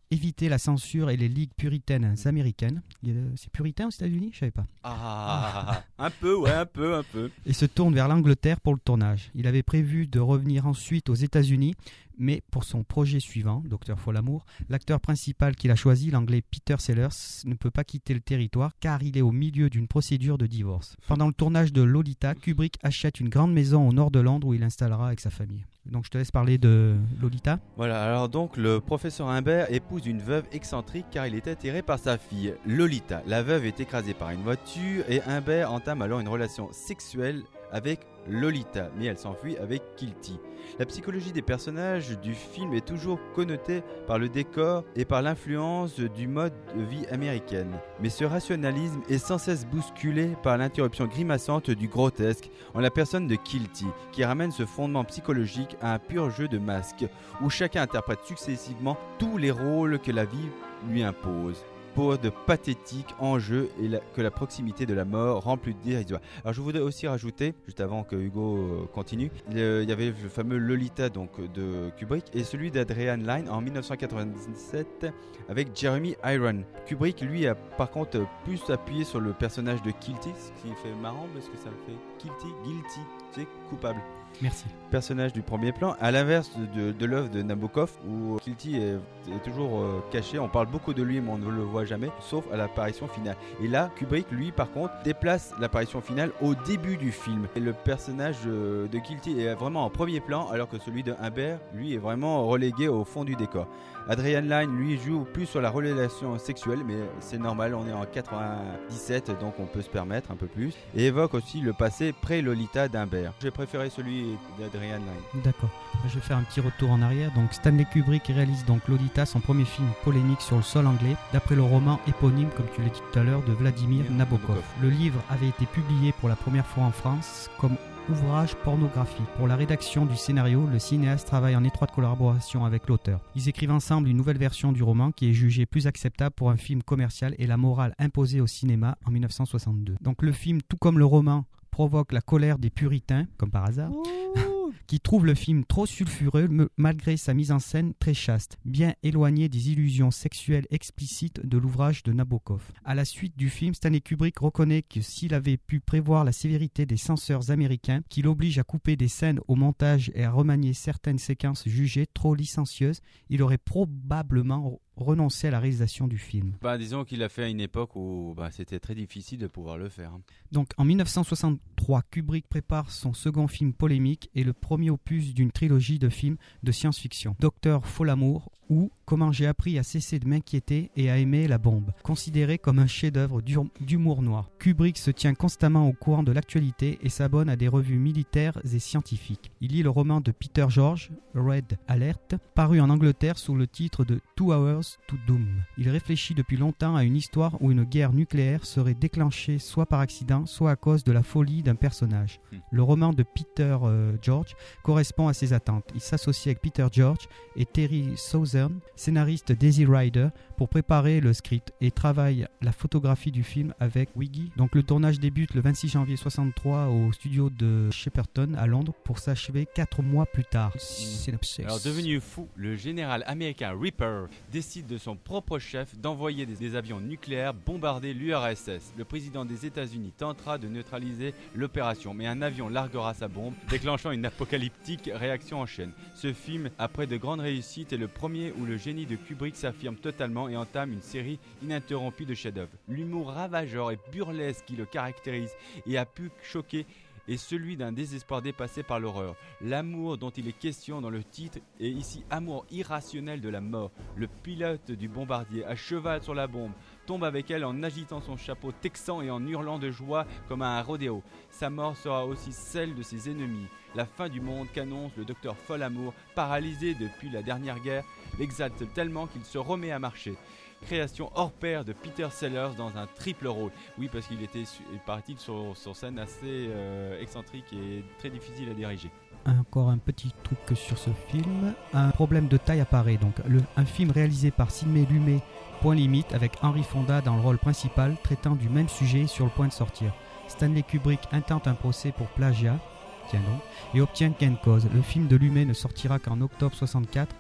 éviter la censure et les ligues puritaines américaines. C'est puritain aux États-Unis ? Je savais pas. Ah, un peu, ouais, un peu, un peu. Et se tourne vers l'Angleterre pour le tournage. Il avait prévu de revenir ensuite aux États-Unis, mais pour son projet suivant, Docteur Folamour, l'acteur principal qu'il a choisi, l'anglais Peter Sellers, ne peut pas quitter le territoire car il est au milieu d'une procédure de divorce. Pendant le tournage de Lolita, Kubrick achète une grande maison au nord de Londres où il installera avec sa famille. Donc je te laisse parler de Lolita. Voilà, alors donc le professeur Humbert épouse une veuve excentrique car il est attiré par sa fille, Lolita. La veuve est écrasée par une voiture et Humbert entame alors une relation sexuelle avec Lolita, mais elle s'enfuit avec Kilty. La psychologie des personnages du film est toujours connotée par le décor et par l'influence du mode de vie américaine. Mais ce rationalisme est sans cesse bousculé par l'interruption grimaçante du grotesque en la personne de Kilty, qui ramène ce fondement psychologique à un pur jeu de masques, où chacun interprète successivement tous les rôles que la vie lui impose. Pour de pathétiques enjeux et la, que la proximité de la mort rend plus dérisoire. Alors je voudrais aussi rajouter, juste avant que Hugo euh, continue, le, il y avait le fameux Lolita donc, de Kubrick et celui d'Adrian Lyne en dix-neuf cent quatre-vingt-dix-sept avec Jeremy Irons. Kubrick lui a par contre plus appuyé sur le personnage de Kilty, ce qui fait marrant parce que ça me fait Kilty, guilty, tu sais, coupable. Merci. Personnage du premier plan, à l'inverse de, de, de l'œuvre de Nabokov où Kilty est, est toujours euh, caché, on parle beaucoup de lui mais on ne le voit jamais, sauf à l'apparition finale. Et là, Kubrick, lui, par contre, déplace l'apparition finale au début du film. Et le personnage euh, de Kilty est vraiment en premier plan, alors que celui de Humbert, lui, est vraiment relégué au fond du décor. Adrian Lyne, lui, joue plus sur la relation sexuelle, mais c'est normal, on est en quatre-vingt-dix-sept, donc on peut se permettre un peu plus. Et évoque aussi le passé pré-Lolita d'Humbert. J'ai préféré celui d'Adrian Lyne. D'accord. Je vais faire un petit retour en arrière. Donc Stanley Kubrick réalise donc Lolita, son premier film polémique sur le sol anglais, d'après le roman éponyme, comme tu l'as dit tout à l'heure, de Vladimir Nabokov. Nabokov. Le livre avait été publié pour la première fois en France comme ouvrage pornographique. Pour la rédaction du scénario, le cinéaste travaille en étroite collaboration avec l'auteur. Ils écrivent ensemble une nouvelle version du roman qui est jugée plus acceptable pour un film commercial et la morale imposée au cinéma en dix-neuf cent soixante-deux. Donc le film, tout comme le roman, provoque la colère des puritains, comme par hasard, qui trouvent le film trop sulfureux me, malgré sa mise en scène très chaste, bien éloignée des illusions sexuelles explicites de l'ouvrage de Nabokov. À la suite du film, Stanley Kubrick reconnaît que s'il avait pu prévoir la sévérité des censeurs américains, qui l'obligent à couper des scènes au montage et à remanier certaines séquences jugées trop licencieuses, il aurait probablement renoncer à la réalisation du film. Bah, disons qu'il a fait à une époque où bah, c'était très difficile de pouvoir le faire. Donc en dix-neuf cent soixante-trois, Kubrick prépare son second film polémique et le premier opus d'une trilogie de films de science-fiction, Docteur Folamour, ou Comment j'ai appris à cesser de m'inquiéter et à aimer la bombe, considéré comme un chef-d'œuvre d'humour noir. Kubrick se tient constamment au courant de l'actualité et s'abonne à des revues militaires et scientifiques. Il lit le roman de Peter George, Red Alert, paru en Angleterre sous le titre de Two Hours to Doom. Il réfléchit depuis longtemps à une histoire où une guerre nucléaire serait déclenchée soit par accident, soit à cause de la folie d'un personnage. Hmm. Le roman de Peter euh, George correspond à ses attentes. Il s'associe avec Peter George et Terry Southern, scénariste d'Easy Rider, pour préparer le script et travaille la photographie du film avec Wiggy. Donc le tournage débute le vingt-six janvier soixante-trois au studio de Shepperton à Londres pour s'achever quatre mois plus tard. Synopsis. Alors devenu fou, le général américain Ripper décide de son propre chef d'envoyer des, des avions nucléaires bombarder l'U R S S. Le président des États-Unis tentera de neutraliser l'opération, mais un avion larguera sa bombe, déclenchant une apocalyptique réaction en chaîne. Ce film, après de grandes réussites, est le premier où le génie de Kubrick s'affirme totalement et entame une série ininterrompue de chefs-d'œuvre. L'humour ravageur et burlesque qui le caractérise et a pu choquer est celui d'un désespoir dépassé par l'horreur. L'amour dont il est question dans le titre est ici amour irrationnel de la mort. Le pilote du bombardier, à cheval sur la bombe, tombe avec elle en agitant son chapeau texan et en hurlant de joie comme à un rodéo. Sa mort sera aussi celle de ses ennemis. La fin du monde qu'annonce le docteur Folamour, paralysé depuis la dernière guerre, l'exalte tellement qu'il se remet à marcher. Création hors pair de Peter Sellers dans un triple rôle. Oui, parce qu'il était, paraît-il, sur, sur scène assez euh, excentrique et très difficile à diriger. Encore un petit truc sur ce film. Un problème de taille apparaît. Donc, le, un film réalisé par Sidney Lumet, point limite, avec Henry Fonda dans le rôle principal, traitant du même sujet sur le point de sortir. Stanley Kubrick intente un procès pour plagiat, tiens donc, et obtient gain de cause. Le film de Lumet ne sortira qu'en octobre soixante-quatre,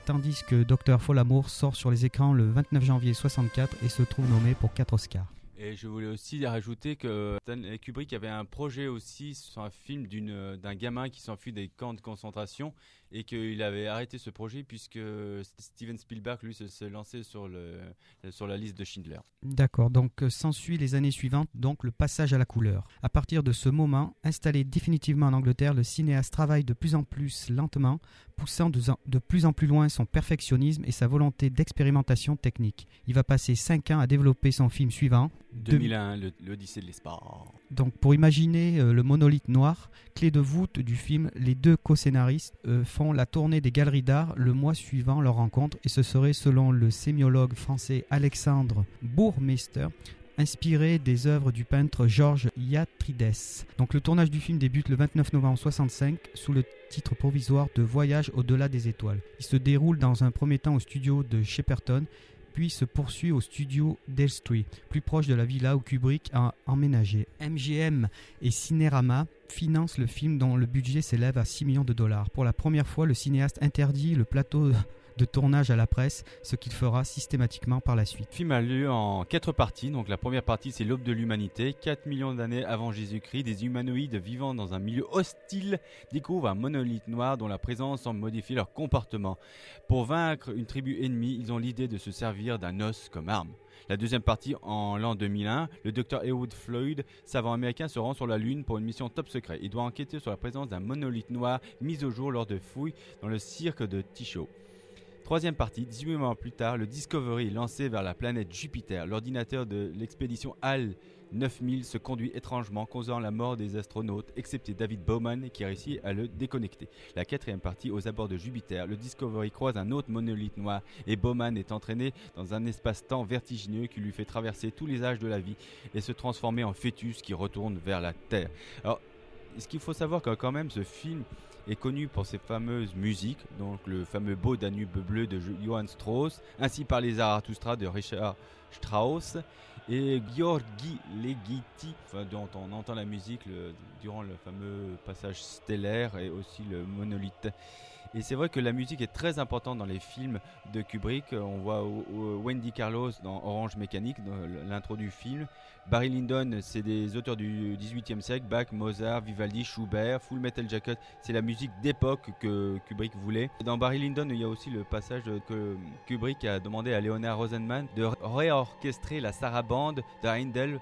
tandis que Docteur Folamour sort sur les écrans le vingt-neuf janvier soixante-quatre et se trouve nommé pour quatre Oscars. Et je voulais aussi rajouter que Stanley Kubrick avait un projet aussi sur un film d'une, d'un gamin qui s'enfuit des camps de concentration et qu'il avait arrêté ce projet puisque Steven Spielberg, lui, se, se lançait sur, le, sur la liste de Schindler. D'accord, donc euh, s'ensuit les années suivantes, donc le passage à la couleur. À partir de ce moment, installé définitivement en Angleterre, le cinéaste travaille de plus en plus lentement, poussant de, de plus en plus loin son perfectionnisme et sa volonté d'expérimentation technique. Il va passer cinq ans à développer son film suivant. deux mille un, le, l'Odyssée de l'espace. Donc pour imaginer euh, le monolithe noir, clé de voûte du film, les deux co-scénaristes euh, font la tournée des galeries d'art le mois suivant leur rencontre et ce serait selon le sémiologue français Alexandre Bourmeister, inspiré des œuvres du peintre Georges Yatrides. Donc le tournage du film débute le vingt-neuf novembre soixante-cinq sous le titre provisoire de Voyage au-delà des étoiles. Il se déroule dans un premier temps au studio de Shepperton, puis se poursuit au studio d'Elstree, plus proche de la villa où Kubrick a emménagé. M G M et Cinérama financent le film dont le budget s'élève à six millions de dollars. Pour la première fois, le cinéaste interdit le plateau de tournage à la presse, ce qu'il fera systématiquement par la suite. Le film a lieu en quatre parties. Donc la première partie, c'est l'aube de l'humanité. quatre millions d'années avant Jésus-Christ, des humanoïdes vivant dans un milieu hostile découvrent un monolithe noir dont la présence semble modifier leur comportement. Pour vaincre une tribu ennemie, ils ont l'idée de se servir d'un os comme arme. La deuxième partie, en l'an deux mille un, le docteur Heywood Floyd, savant américain, se rend sur la Lune pour une mission top secret. Il doit enquêter sur la présence d'un monolithe noir mis au jour lors de fouilles dans le cirque de Tycho. Troisième partie, dix-huit mois plus tard, le Discovery est lancé vers la planète Jupiter. L'ordinateur de l'expédition H A L neuf mille se conduit étrangement, causant la mort des astronautes, excepté David Bowman qui a réussi à le déconnecter. La quatrième partie, aux abords de Jupiter, le Discovery croise un autre monolithe noir et Bowman est entraîné dans un espace-temps vertigineux qui lui fait traverser tous les âges de la vie et se transformer en fœtus qui retourne vers la Terre. Alors, ce qu'il faut savoir que quand même ce film est connu pour ses fameuses musiques, donc le fameux Beau Danube bleu de Johann Strauss, ainsi par les Zarathustra de Richard Strauss et Gheorghi Ligeti, enfin, dont on entend la musique le, durant le fameux passage stellaire et aussi le monolithe. Et c'est vrai que la musique est très importante dans les films de Kubrick. On voit o- o- Wendy Carlos dans Orange Mécanique, dans l'intro du film. Barry Lyndon, c'est des auteurs du dix-huitième siècle. Bach, Mozart, Vivaldi, Schubert. Full Metal Jacket, c'est la musique d'époque que Kubrick voulait. Dans Barry Lyndon, il y a aussi le passage que Kubrick a demandé à Leonard Rosenman de réorchestrer la sarabande de Handel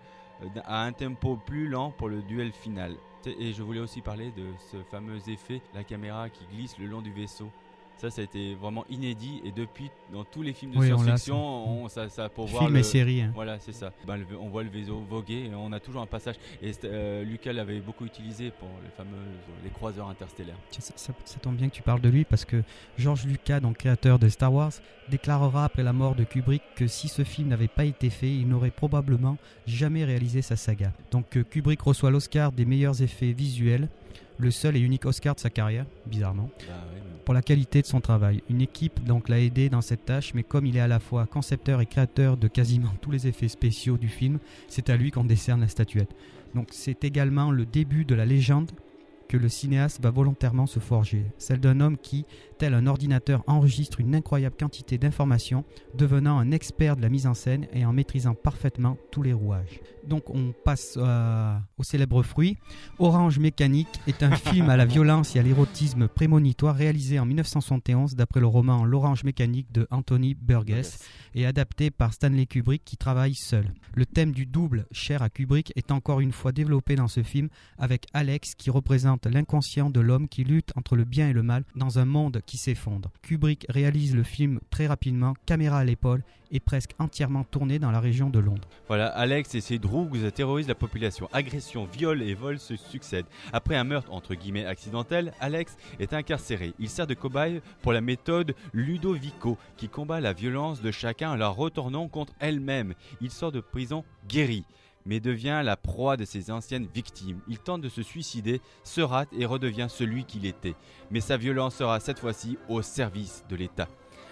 à un tempo plus lent pour le duel final. Et je voulais aussi parler de ce fameux effet, la caméra qui glisse le long du vaisseau. Ça, ça a été vraiment inédit et depuis, dans tous les films de Oui, science-fiction, on on, ça, ça pour voir Film le... et série. Hein. Voilà, c'est ça. Ben, le, on voit le vaisseau voguer et on a toujours un passage. Et euh, Lucas l'avait beaucoup utilisé pour les fameux les croiseurs interstellaires. Ça, ça, ça tombe bien que tu parles de lui parce que George Lucas, donc créateur de Star Wars, déclarera après la mort de Kubrick que si ce film n'avait pas été fait, il n'aurait probablement jamais réalisé sa saga. Donc euh, Kubrick reçoit l'Oscar des meilleurs effets visuels, le seul et unique Oscar de sa carrière, bizarrement, Bah, ouais, mais... pour la qualité de son travail. Une équipe donc l'a aidé dans cette tâche, mais comme il est à la fois concepteur et créateur de quasiment tous les effets spéciaux du film, c'est à lui qu'on décerne la statuette. Donc c'est également le début de la légende que le cinéaste va volontairement se forger, celle d'un homme qui, tel un ordinateur, enregistre une incroyable quantité d'informations, devenant un expert de la mise en scène et en maîtrisant parfaitement tous les rouages. Donc on passe euh, au célèbre fruit. Orange Mécanique est un film à la violence et à l'érotisme prémonitoire réalisé en dix-neuf cent soixante et onze d'après le roman L'Orange Mécanique de Anthony Burgess et adapté par Stanley Kubrick qui travaille seul. Le thème du double, cher à Kubrick, est encore une fois développé dans ce film avec Alex qui représente l'inconscient de l'homme qui lutte entre le bien et le mal dans un monde qui s'effondre. Kubrick réalise le film très rapidement, caméra à l'épaule et presque entièrement tourné dans la région de Londres. Voilà, Alex et ses drogues terrorisent la population. Agressions, viols et vols se succèdent. Après un meurtre entre guillemets accidentel, Alex est incarcéré. Il sert de cobaye pour la méthode Ludovico qui combat la violence de chacun en la retournant contre elle-même. Il sort de prison guéri, mais devient la proie de ses anciennes victimes. Il tente de se suicider, se rate et redevient celui qu'il était. Mais sa violence sera cette fois-ci au service de l'État.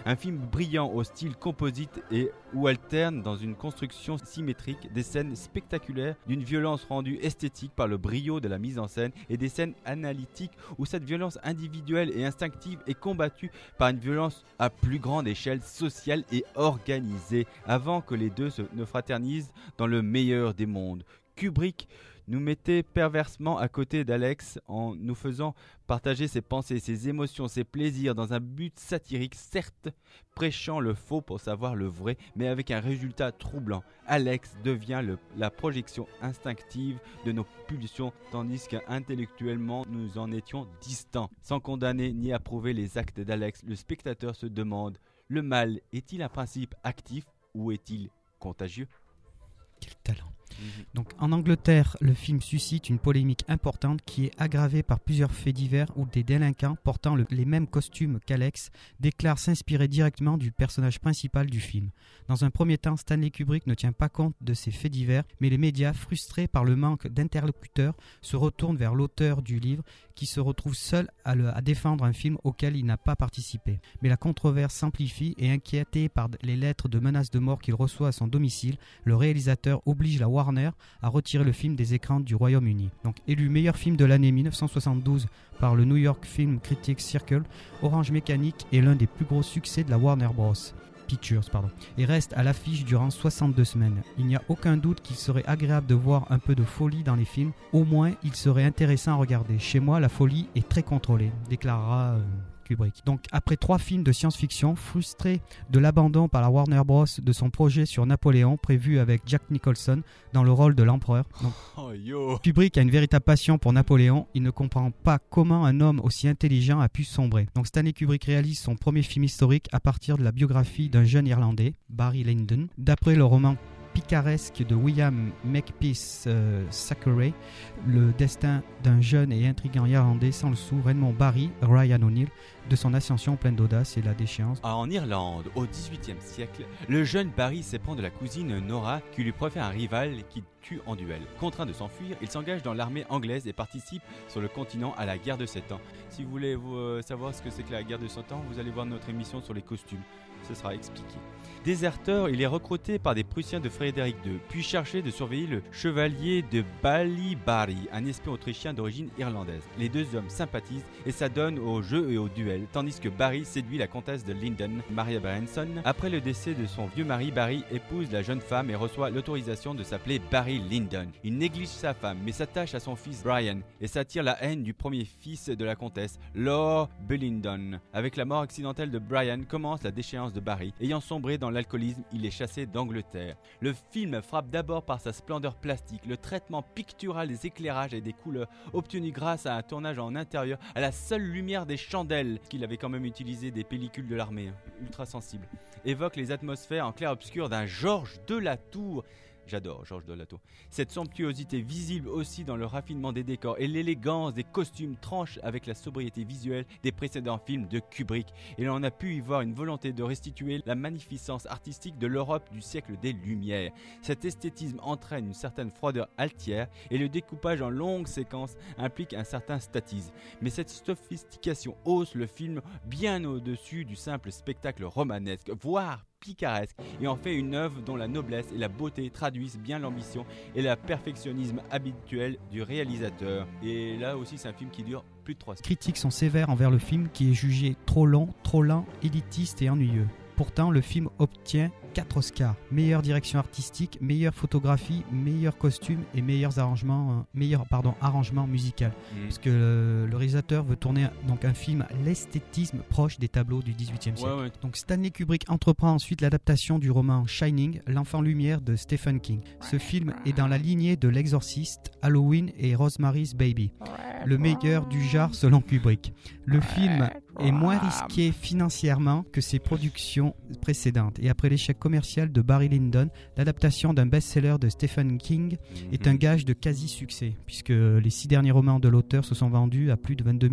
Un film brillant au style composite et où alterne dans une construction symétrique des scènes spectaculaires d'une violence rendue esthétique par le brio de la mise en scène et des scènes analytiques où cette violence individuelle et instinctive est combattue par une violence à plus grande échelle sociale et organisée avant que les deux se, ne fraternisent dans le meilleur des mondes. Kubrick nous mettait perversement à côté d'Alex en nous faisant partager ses pensées, ses émotions, ses plaisirs dans un but satirique, certes prêchant le faux pour savoir le vrai, mais avec un résultat troublant. Alex devient le, la projection instinctive de nos pulsions, tandis qu'intellectuellement nous en étions distants. Sans condamner ni approuver les actes d'Alex, le spectateur se demande: le mal est-il un principe actif ou est-il contagieux ? Quel talent! Donc, en Angleterre, le film suscite une polémique importante qui est aggravée par plusieurs faits divers où des délinquants portant le, les mêmes costumes qu'Alex déclarent s'inspirer directement du personnage principal du film. Dans un premier temps, Stanley Kubrick ne tient pas compte de ces faits divers, mais les médias, frustrés par le manque d'interlocuteurs, se retournent vers l'auteur du livre qui se retrouve seul à, le, à défendre un film auquel il n'a pas participé. Mais la controverse s'amplifie et inquiété par les lettres de menaces de mort qu'il reçoit à son domicile, le réalisateur oblige la Warner à retirer le film des écrans du Royaume-Uni. Donc, élu meilleur film de l'année dix-neuf cent soixante-douze par le New York Film Critics Circle, Orange Mécanique est l'un des plus gros succès de la Warner Bros. Pictures, pardon, et reste à l'affiche durant soixante-deux semaines. Il n'y a aucun doute qu'il serait agréable de voir un peu de folie dans les films, au moins il serait intéressant à regarder. Chez moi, la folie est très contrôlée, déclarera euh, Kubrick. Donc, après trois films de science-fiction, frustré de l'abandon par la Warner Bros. De son projet sur Napoléon, prévu avec Jack Nicholson dans le rôle de l'empereur. Donc, oh, yo. Kubrick a une véritable passion pour Napoléon. Il ne comprend pas comment un homme aussi intelligent a pu sombrer. Donc, Stanley Kubrick réalise son premier film historique à partir de la biographie d'un jeune Irlandais, Barry Lyndon, d'après le roman picaresque de William Makepeace euh, Thackeray, le destin d'un jeune et intriguant Irlandais sans le sou, Raymond Barry, Ryan O'Neill, de son ascension pleine d'audace et la déchéance. En Irlande, au dix-huitième siècle, le jeune Barry s'éprend de la cousine Nora qui lui préfère un rival qu'il tue en duel. Contraint de s'enfuir, il s'engage dans l'armée anglaise et participe sur le continent à la guerre de Sept Ans. Si vous voulez vous, euh, savoir ce que c'est que la guerre de Sept Ans, vous allez voir notre émission sur les costumes. Ce sera expliqué. Déserteur, il est recruté par des Prussiens de Frédéric deux, puis chargé de surveiller le chevalier de Ballybarry, un espion autrichien d'origine irlandaise. Les deux hommes sympathisent et s'adonnent au jeu et au duel, tandis que Barry séduit la comtesse de Lyndon, Maria Branson. Après le décès de son vieux mari, Barry épouse la jeune femme et reçoit l'autorisation de s'appeler Barry Lyndon. Il néglige sa femme, mais s'attache à son fils Brian et s'attire la haine du premier fils de la comtesse, Lord Bullingdon. Avec la mort accidentelle de Brian, commence la déchéance de Barry. Ayant sombré dans l'alcoolisme, il est chassé d'Angleterre. Le film frappe d'abord par sa splendeur plastique, le traitement pictural des éclairages et des couleurs obtenus grâce à un tournage en intérieur à la seule lumière des chandelles, qu'il avait quand même utilisé des pellicules de l'armée, hein, ultra sensibles, évoque les atmosphères en clair-obscur d'un Georges de la Tour. J'adore Georges de la Tour. Cette somptuosité visible aussi dans le raffinement des décors et l'élégance des costumes tranche avec la sobriété visuelle des précédents films de Kubrick. Et l'on a pu y voir une volonté de restituer la magnificence artistique de l'Europe du siècle des Lumières. Cet esthétisme entraîne une certaine froideur altière et le découpage en longues séquences implique un certain statisme. Mais cette sophistication hausse le film bien au-dessus du simple spectacle romanesque, voire picaresque, et en fait une œuvre dont la noblesse et la beauté traduisent bien l'ambition et le perfectionnisme habituel du réalisateur. Et là aussi c'est un film qui dure plus de trois heures. Les critiques sont sévères envers le film qui est jugé trop long, trop lent, élitiste et ennuyeux. Pourtant, le film obtient quatre Oscars. Meilleure direction artistique, meilleure photographie, meilleur costume et meilleurs arrangements, euh, meilleur pardon, arrangement musical. Mmh. Parce que le, le réalisateur veut tourner donc un film à l'esthétisme proche des tableaux du dix-huitième siècle. Ouais, ouais. Donc Stanley Kubrick entreprend ensuite l'adaptation du roman Shining, L'Enfant Lumière de Stephen King. Ce film est dans la lignée de L'Exorciste, Halloween et Rosemary's Baby. Le meilleur du genre selon Kubrick. Le film est moins risqué financièrement que ses productions précédentes. Et après l'échec commercial de Barry Lyndon, l'adaptation d'un best-seller de Stephen King est un gage de quasi-succès, puisque les six derniers romans de l'auteur se sont vendus à plus de vingt-deux millions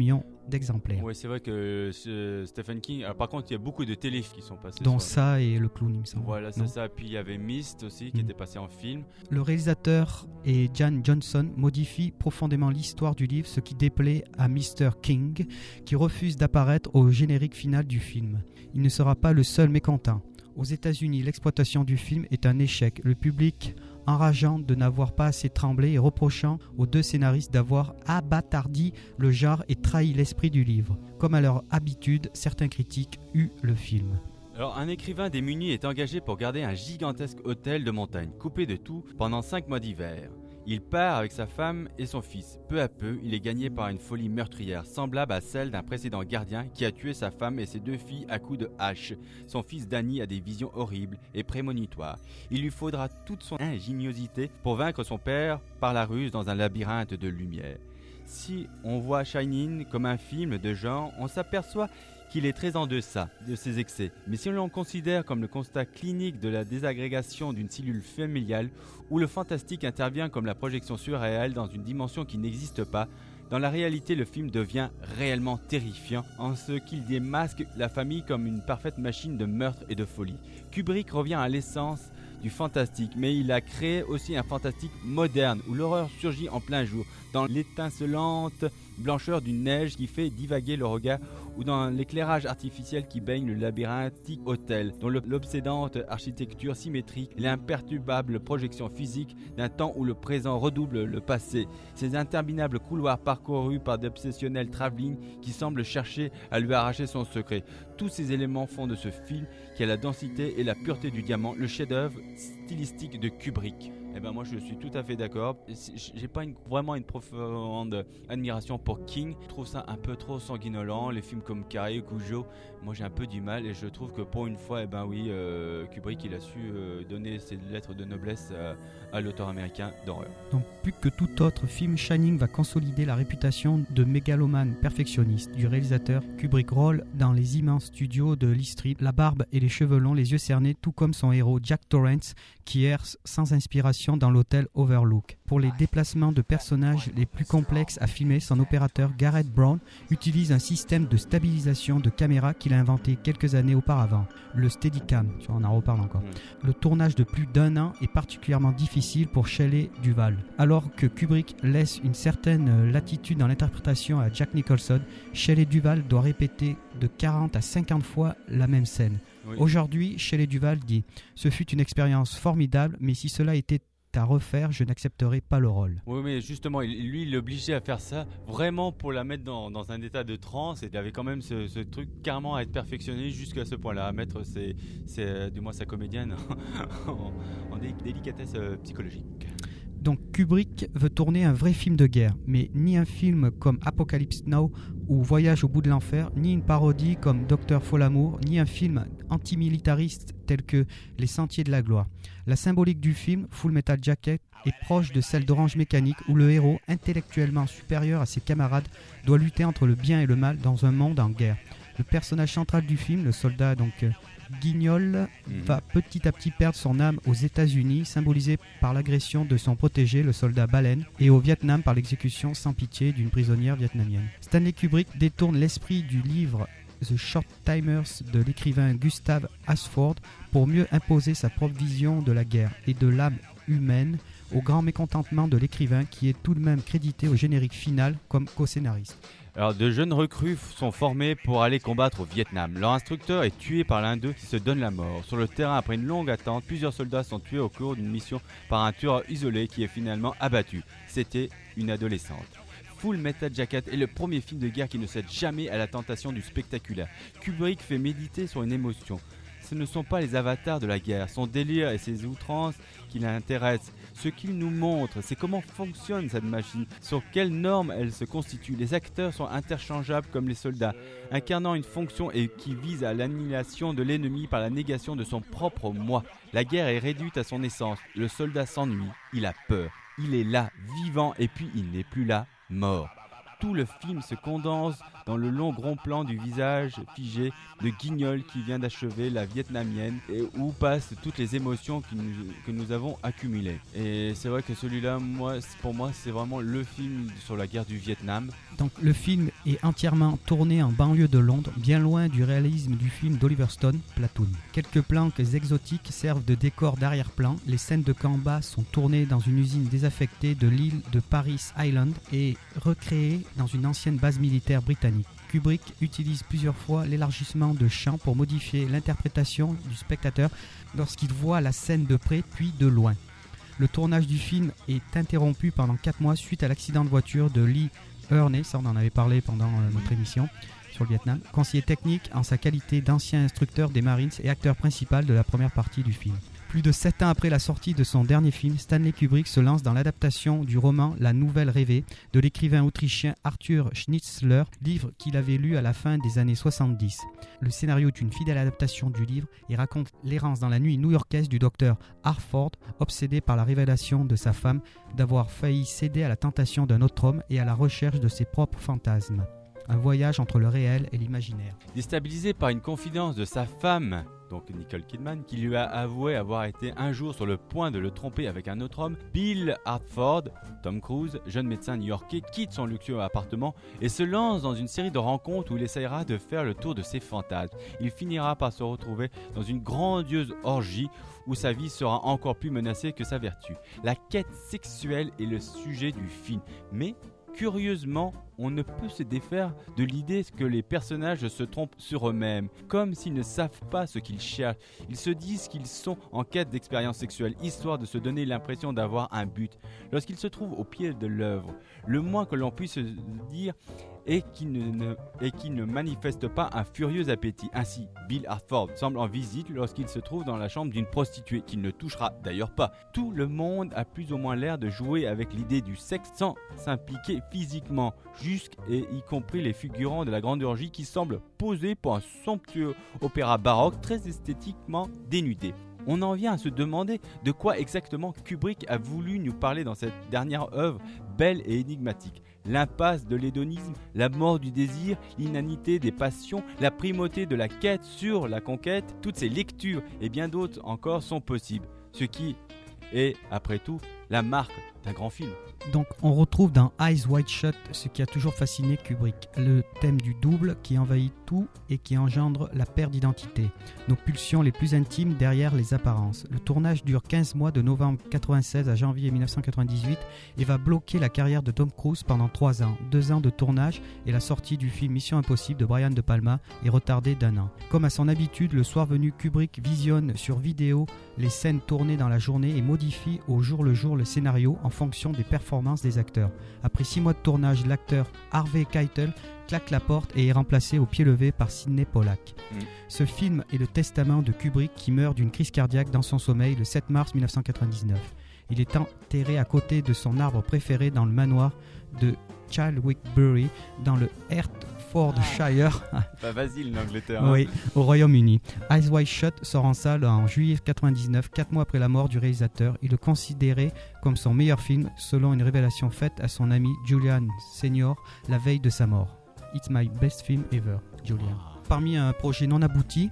d'exemplaires. Oui, c'est vrai que ce Stephen King. Alors, par contre, il y a beaucoup de téléfilms qui sont passés. Dont sur... ça et Le Clown, il me semble. Voilà, c'est Non. ça. Puis il y avait Myst aussi qui Mm. était passé en film. Le réalisateur et Jan Johnson modifient profondément l'histoire du livre, ce qui déplaît à mister King, qui refuse d'apparaître au générique final du film. Il ne sera pas le seul mécontent. Aux États-Unis, l'exploitation du film est un échec. Le public, enrageant de n'avoir pas assez tremblé et reprochant aux deux scénaristes d'avoir abattardi le genre et trahi l'esprit du livre. Comme à leur habitude, certains critiques huent le film. Alors, un écrivain démuni est engagé pour garder un gigantesque hôtel de montagne, coupé de tout, pendant cinq mois d'hiver. Il part avec sa femme et son fils. Peu à peu, il est gagné par une folie meurtrière, semblable à celle d'un précédent gardien qui a tué sa femme et ses deux filles à coups de hache. Son fils Danny a des visions horribles et prémonitoires. Il lui faudra toute son ingéniosité pour vaincre son père par la ruse dans un labyrinthe de lumière. Si on voit Shining comme un film de genre, on s'aperçoit qu'il est très en deçà de ses excès. Mais si l'on considère comme le constat clinique de la désagrégation d'une cellule familiale, où le fantastique intervient comme la projection surréelle dans une dimension qui n'existe pas, dans la réalité, le film devient réellement terrifiant en ce qu'il démasque la famille comme une parfaite machine de meurtre et de folie. Kubrick revient à l'essence du fantastique, mais il a créé aussi un fantastique moderne où l'horreur surgit en plein jour, dans l'étincelante blancheur d'une neige qui fait divaguer le regard ou dans l'éclairage artificiel qui baigne le labyrinthique hôtel, dont le, l'obsédante architecture symétrique et l'imperturbable projection physique d'un temps où le présent redouble le passé. Ces interminables couloirs parcourus par d'obsessionnels travelling qui semblent chercher à lui arracher son secret. Tous ces éléments font de ce film, qui a la densité et la pureté du diamant, le chef-d'œuvre stylistique de Kubrick. Eh ben moi je suis tout à fait d'accord. J'ai pas une, vraiment une profonde admiration pour King. Je trouve ça un peu trop sanguinolent. Les films comme Carré, Cujo, moi j'ai un peu du mal et je trouve que pour une fois, eh ben oui, euh, Kubrick il a su euh, donner ses lettres de noblesse à, à l'auteur américain d'horreur. Donc plus que tout autre film, Shining va consolider la réputation de mégalomane perfectionniste du réalisateur. Kubrick rôle dans les immenses studios de Lee Street, la barbe et les cheveux longs, les yeux cernés, tout comme son héros Jack Torrance qui erre sans inspiration dans l'hôtel Overlook. Pour les déplacements de personnages les plus complexes à filmer, son opérateur Garrett Brown utilise un système de stabilisation de caméra qu'il a inventé quelques années auparavant, le Steadicam, tu vois, on en reparle encore. Mmh. Le tournage de plus d'un an est particulièrement difficile pour Shelley Duvall. Alors que Kubrick laisse une certaine latitude dans l'interprétation à Jack Nicholson, Shelley Duvall doit répéter de quarante à cinquante fois la même scène. Oui. Aujourd'hui, Shelley Duvall dit « Ce fut une expérience formidable, mais si cela était à refaire, je n'accepterai pas le rôle. » Oui, mais justement, lui, il l'obligeait à faire ça vraiment pour la mettre dans, dans un état de transe. Et il avait quand même ce, ce truc carrément à être perfectionné jusqu'à ce point-là, à mettre ses, ses, du moins sa comédienne en, en délicatesse psychologique. Donc Kubrick veut tourner un vrai film de guerre, mais ni un film comme Apocalypse Now ou Voyage au bout de l'enfer, ni une parodie comme Docteur Folamour, ni un film antimilitariste tel que Les Sentiers de la Gloire. La symbolique du film, Full Metal Jacket, est proche de celle d'Orange Mécanique, où le héros, intellectuellement supérieur à ses camarades, doit lutter entre le bien et le mal dans un monde en guerre. Le personnage central du film, le soldat donc Guignol, mmh. va petit à petit perdre son âme aux États-Unis, symbolisé par l'agression de son protégé, le soldat Baleine, et au Vietnam par l'exécution sans pitié d'une prisonnière vietnamienne. Stanley Kubrick détourne l'esprit du livre The Short Timers de l'écrivain Gustav Hasford pour mieux imposer sa propre vision de la guerre et de l'âme humaine, au grand mécontentement de l'écrivain qui est tout de même crédité au générique final comme co-scénariste. Alors, de jeunes recrues sont formés pour aller combattre au Vietnam. Leur instructeur est tué par l'un d'eux qui se donne la mort. Sur le terrain, après une longue attente, plusieurs soldats sont tués au cours d'une mission par un tueur isolé qui est finalement abattu. C'était une adolescente. Full Metal Jacket est le premier film de guerre qui ne cède jamais à la tentation du spectaculaire. Kubrick fait méditer sur une émotion. Ce ne sont pas les avatars de la guerre, son délire et ses outrances qui l'intéressent. Ce qu'il nous montre, c'est comment fonctionne cette machine, sur quelles normes elle se constitue. Les acteurs sont interchangeables comme les soldats, incarnant une fonction et qui vise à l'annihilation de l'ennemi par la négation de son propre moi. La guerre est réduite à son essence. Le soldat s'ennuie, il a peur. Il est là, vivant, et puis il n'est plus là, mort. Tout le film se condense dans le long gros plan du visage figé de Guignol qui vient d'achever la vietnamienne et où passent toutes les émotions que nous, que nous avons accumulées. Et c'est vrai que celui-là, moi, pour moi, c'est vraiment le film sur la guerre du Vietnam. Donc le film est entièrement tourné en banlieue de Londres, bien loin du réalisme du film d'Oliver Stone, Platoon. Quelques planques exotiques servent de décor d'arrière-plan. Les scènes de combat sont tournées dans une usine désaffectée de l'île de Paris Island et recréées dans une ancienne base militaire britannique. Kubrick utilise plusieurs fois l'élargissement de champ pour modifier l'interprétation du spectateur lorsqu'il voit la scène de près puis de loin. Le tournage du film est interrompu pendant quatre mois suite à l'accident de voiture de Lee Ermey, ça on en avait parlé pendant euh, notre émission sur le Vietnam, conseiller technique en sa qualité d'ancien instructeur des Marines et acteur principal de la première partie du film. Plus de sept ans après la sortie de son dernier film, Stanley Kubrick se lance dans l'adaptation du roman La Nouvelle Rêvée de l'écrivain autrichien Arthur Schnitzler, livre qu'il avait lu à la fin des années soixante-dix. Le scénario est une fidèle adaptation du livre et raconte l'errance dans la nuit new-yorkaise du docteur Harford, obsédé par la révélation de sa femme d'avoir failli céder à la tentation d'un autre homme et à la recherche de ses propres fantasmes. Un voyage entre le réel et l'imaginaire. Déstabilisé par une confidence de sa femme, donc Nicole Kidman, qui lui a avoué avoir été un jour sur le point de le tromper avec un autre homme, Bill Hartford, Tom Cruise, jeune médecin new-yorkais, quitte son luxueux appartement et se lance dans une série de rencontres où il essaiera de faire le tour de ses fantasmes. Il finira par se retrouver dans une grandiose orgie où sa vie sera encore plus menacée que sa vertu. La quête sexuelle est le sujet du film, mais curieusement, on ne peut se défaire de l'idée que les personnages se trompent sur eux-mêmes, comme s'ils ne savent pas ce qu'ils cherchent. Ils se disent qu'ils sont en quête d'expérience sexuelle, histoire de se donner l'impression d'avoir un but. Lorsqu'ils se trouvent au pied de l'œuvre, le moins que l'on puisse dire est qu'ils ne, ne, et qu'ils ne manifestent pas un furieux appétit. Ainsi, Bill Hartford semble en visite lorsqu'il se trouve dans la chambre d'une prostituée, qu'il ne touchera d'ailleurs pas. Tout le monde a plus ou moins l'air de jouer avec l'idée du sexe sans s'impliquer physiquement, jusqu'à et y compris les figurants de la grande orgie qui semblent poser pour un somptueux opéra baroque très esthétiquement dénudé. On en vient à se demander de quoi exactement Kubrick a voulu nous parler dans cette dernière œuvre belle et énigmatique. L'impasse de l'hédonisme, la mort du désir, l'inanité des passions, la primauté de la quête sur la conquête, toutes ces lectures et bien d'autres encore sont possibles. Ce qui est, après tout, la marque d'un grand film. Donc on retrouve dans Eyes Wide Shut ce qui a toujours fasciné Kubrick, le thème du double qui envahit tout et qui engendre la perte d'identité, nos pulsions les plus intimes derrière les apparences. Le tournage dure quinze mois de novembre quatre-vingt-seize à janvier dix-neuf cent quatre-vingt-dix-huit et va bloquer la carrière de Tom Cruise pendant trois ans. Deux ans de tournage et la sortie du film Mission Impossible de Brian De Palma est retardée d'un an. Comme à son habitude, le soir venu, Kubrick visionne sur vidéo les scènes tournées dans la journée et modifie au jour le jour le scénario en fonction des performances des acteurs. Après six mois de tournage, l'acteur Harvey Keitel claque la porte et est remplacé au pied levé par Sidney Pollack. Mm. Ce film est le testament de Kubrick qui meurt d'une crise cardiaque dans son sommeil le sept mars dix-neuf cent quatre-vingt-dix-neuf. Il est enterré à côté de son arbre préféré dans le manoir de Chadwick-Bury dans le Hertfordshire. Pas facile l'Angleterre. Oui, au Royaume-Uni. Eyes Wide Shut sort en salle en juillet quatre-vingt-dix-neuf, quatre mois après la mort du réalisateur. Il est considéré comme son meilleur film selon une révélation faite à son ami Julian Senior la veille de sa mort. It's my best film ever, Julian. Parmi un projet non abouti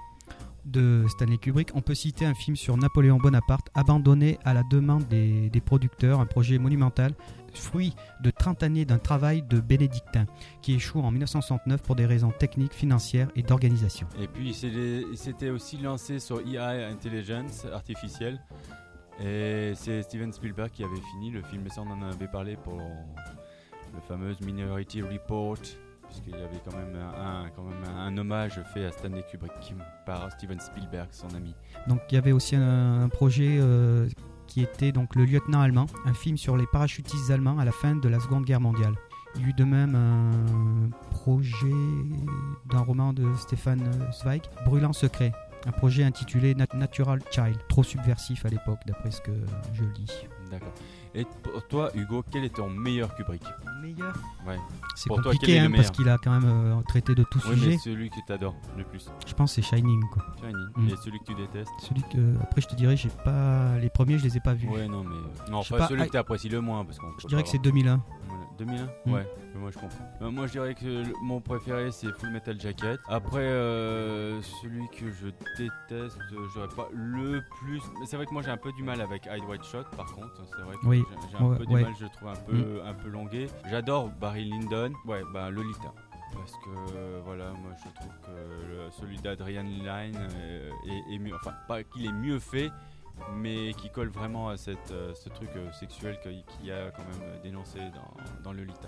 de Stanley Kubrick, on peut citer un film sur Napoléon Bonaparte abandonné à la demande des, des producteurs, un projet monumental, fruit de trente années d'un travail de bénédictin qui échoue en dix-neuf cent soixante-neuf pour des raisons techniques, financières et d'organisation. Et puis il s'était aussi lancé sur A I, Intelligence artificielle, et c'est Steven Spielberg qui avait fini le film, et ça on en avait parlé pour le fameux Minority Report, puisqu'il y avait quand même un, quand même un hommage fait à Stanley Kubrick par Steven Spielberg, son ami. Donc il y avait aussi un, un projet euh, qui était donc Le Lieutenant allemand, un film sur les parachutistes allemands à la fin de la Seconde Guerre mondiale. Il y a eu de même un projet d'un roman de Stefan Zweig, Brûlant secret, un projet intitulé Nat- Natural Child, trop subversif à l'époque d'après ce que je lis. D'accord. Et pour toi, Hugo, quel est ton meilleur Kubrick ? Meilleur ? Ouais. C'est pour compliqué toi, hein, parce qu'il a quand même euh, traité de tout oui, sujet. Mais celui que tu adores le plus. Je pense que c'est Shining, quoi. Shining. Mm. Et celui que tu détestes ? Celui que après je te dirais, j'ai pas les premiers, je les ai pas vus. Ouais, non mais non, Je sais pas pas, celui I... que tu apprécies le moins parce qu'on. Je dirais que c'est deux mille un. deux mille un Mm. Ouais, mais moi je comprends. Euh, moi je dirais que le- mon préféré c'est Full Metal Jacket. Après, euh, celui que je déteste, euh, je dirais pas le plus. Mais c'est vrai que moi j'ai un peu du mal avec Eyes Wide Shut par contre. C'est vrai que Oui. j'ai, j'ai un Ouais, peu du ouais. mal, je le trouve un peu, un peu longué. J'adore Barry Lyndon. Ouais, bah Lolita. Parce que euh, voilà, moi je trouve que le- celui d'Adrian Lyne euh, est, est mieux. Enfin, pas qu'il est mieux fait, mais qui colle vraiment à cette, euh, ce truc euh, sexuel qu'il qui a quand même euh, dénoncé dans, dans Lolita.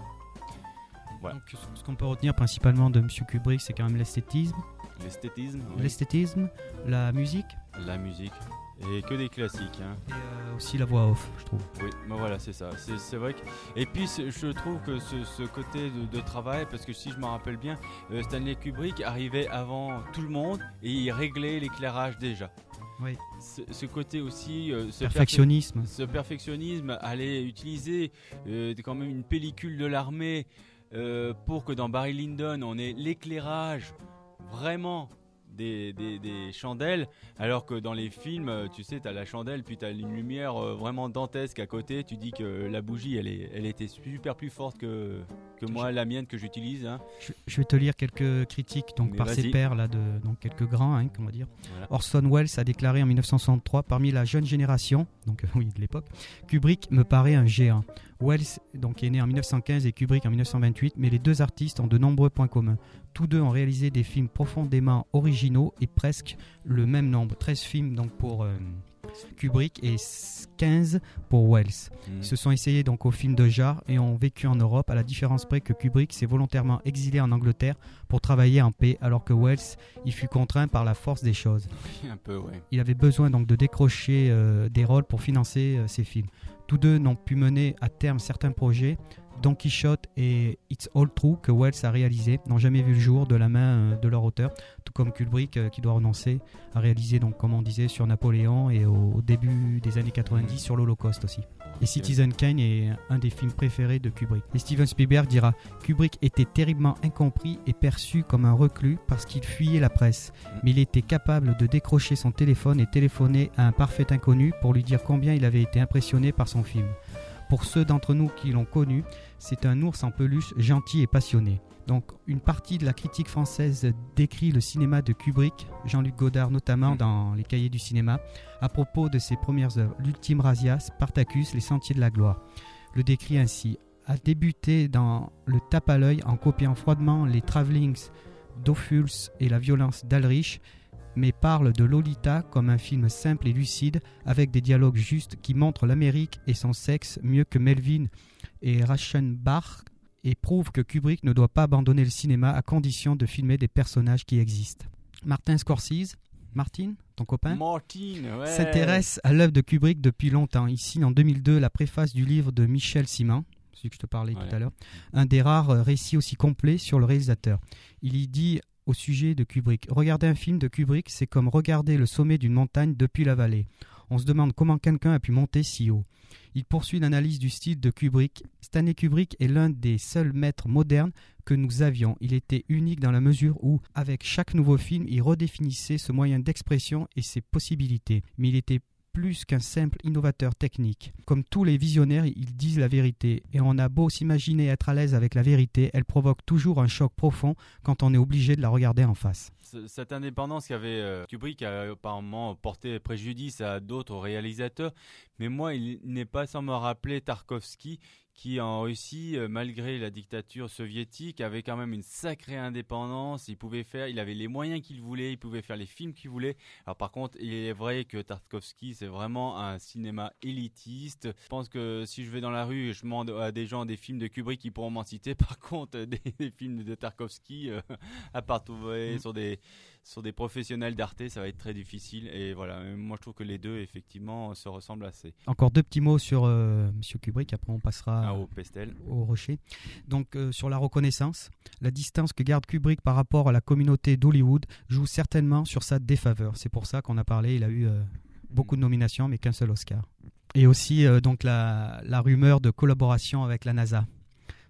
Voilà. Donc, ce ce qu'on peut retenir principalement de M. Kubrick, c'est quand même l'esthétisme, L'esthétisme, oui. l'esthétisme, la musique La musique, et que des classiques. Hein. et euh, aussi la voix off, je trouve. Oui, mais voilà, c'est ça. C'est, c'est vrai que... Et puis, c'est- je trouve que ce, ce côté de, de travail, parce que si je me rappelle bien, euh, Stanley Kubrick arrivait avant tout le monde et il réglait l'éclairage déjà. Oui. Ce, ce côté aussi... euh, ce Perfectionnisme. perfe- ce perfectionnisme allait utiliser euh, quand même une pellicule de l'armée euh, pour que dans Barry Lyndon, on ait l'éclairage vraiment des, des, des chandelles, alors que dans les films, euh, tu sais, tu as la chandelle, puis tu as une lumière euh, vraiment dantesque à côté. Tu dis que la bougie, elle, est, elle était super plus forte que, que moi, la mienne que j'utilise. Hein. Je, je vais te lire quelques critiques donc, Mais par vas-y. ses pairs, là, de, donc quelques grands, hein, comment dire. Voilà. Orson Welles a déclaré en dix-neuf cent soixante-trois, parmi la jeune génération, donc euh, oui, de l'époque, Kubrick me paraît un géant. Welles donc, est né en dix-neuf cent quinze et Kubrick en dix-neuf cent vingt-huit, mais les deux artistes ont de nombreux points communs. Tous deux ont réalisé des films profondément originaux et presque le même nombre. treize films donc, pour euh, Kubrick et quinze pour Welles. Mmh. Ils se sont essayés donc au film de genre et ont vécu en Europe, à la différence près que Kubrick s'est volontairement exilé en Angleterre pour travailler en paix, alors que Welles y fut contraint par la force des choses. Un peu, ouais. Il avait besoin donc de décrocher euh, des rôles pour financer euh, ses films. Tous deux n'ont pu mener à terme certains projets. Don Quichotte et It's All True que Welles a réalisé n'ont jamais vu le jour de la main euh, de leur auteur, tout comme Kubrick euh, qui doit renoncer à réaliser, donc, comme on disait, sur Napoléon et au, au début des années quatre-vingt-dix sur l'Holocauste aussi. Et Citizen Kane est un des films préférés de Kubrick. Et Steven Spielberg dira « Kubrick était terriblement incompris et perçu comme un reclus parce qu'il fuyait la presse. Mais il était capable de décrocher son téléphone et téléphoner à un parfait inconnu pour lui dire combien il avait été impressionné par son film. Pour ceux d'entre nous qui l'ont connu, c'est un ours en peluche gentil et passionné. » Donc, une partie de la critique française décrit le cinéma de Kubrick, Jean-Luc Godard notamment dans Les Cahiers du cinéma, à propos de ses premières œuvres, L'Ultime Razzia, Spartacus, Les Sentiers de la Gloire. Le décrit ainsi: a débuté dans le tape à l'œil en copiant froidement les Travelings d'Ophuls et la violence d'Alrich, mais parle de Lolita comme un film simple et lucide, avec des dialogues justes qui montrent l'Amérique et son sexe mieux que Melville et Reichenbach, et prouve que Kubrick ne doit pas abandonner le cinéma à condition de filmer des personnages qui existent. Martin Scorsese, Martin, ton copain, Martine, ouais. s'intéresse à l'œuvre de Kubrick depuis longtemps. Il signe en deux mille deux la préface du livre de Michel Simon, celui que je te parlais Ouais. tout à l'heure, un des rares récits aussi complets sur le réalisateur. Il y dit au sujet de Kubrick: regarder un film de Kubrick, c'est comme regarder le sommet d'une montagne depuis la vallée. On se demande comment quelqu'un a pu monter si haut. Il poursuit l'analyse du style de Kubrick. Stanley Kubrick est l'un des seuls maîtres modernes que nous avions. Il était unique dans la mesure où, avec chaque nouveau film, il redéfinissait ce moyen d'expression et ses possibilités. Mais il était plus qu'un simple innovateur technique. Comme tous les visionnaires, ils disent la vérité. Et on a beau s'imaginer être à l'aise avec la vérité, elle provoque toujours un choc profond quand on est obligé de la regarder en face. Ce- Cette indépendance qu'avait euh, Kubrick a apparemment porté préjudice à d'autres réalisateurs, mais moi il n'est pas sans me rappeler Tarkovsky, qui en Russie, euh, malgré la dictature soviétique, avait quand même une sacrée indépendance. Il pouvait faire, il avait les moyens qu'il voulait, il pouvait faire les films qu'il voulait. Alors par contre, il est vrai que Tarkovsky, c'est vraiment un cinéma élitiste. Je pense que si je vais dans la rue et je demande à des gens des films de Kubrick, ils pourront m'en citer. Par contre, des, des films de Tarkovsky, euh, à part trouver Mm. sur des sur des professionnels d'Arte, ça va être très difficile. Et voilà, moi je trouve que les deux effectivement se ressemblent assez. Encore deux petits mots sur euh, M. Kubrick, après on passera Ah, au Pestel. au rocher. Donc euh, sur la reconnaissance, la distance que garde Kubrick par rapport à la communauté d'Hollywood joue certainement sur sa défaveur. C'est pour ça qu'on a parlé, il a eu euh, beaucoup de nominations mais qu'un seul Oscar. Et aussi euh, donc la, la rumeur de collaboration avec la NASA.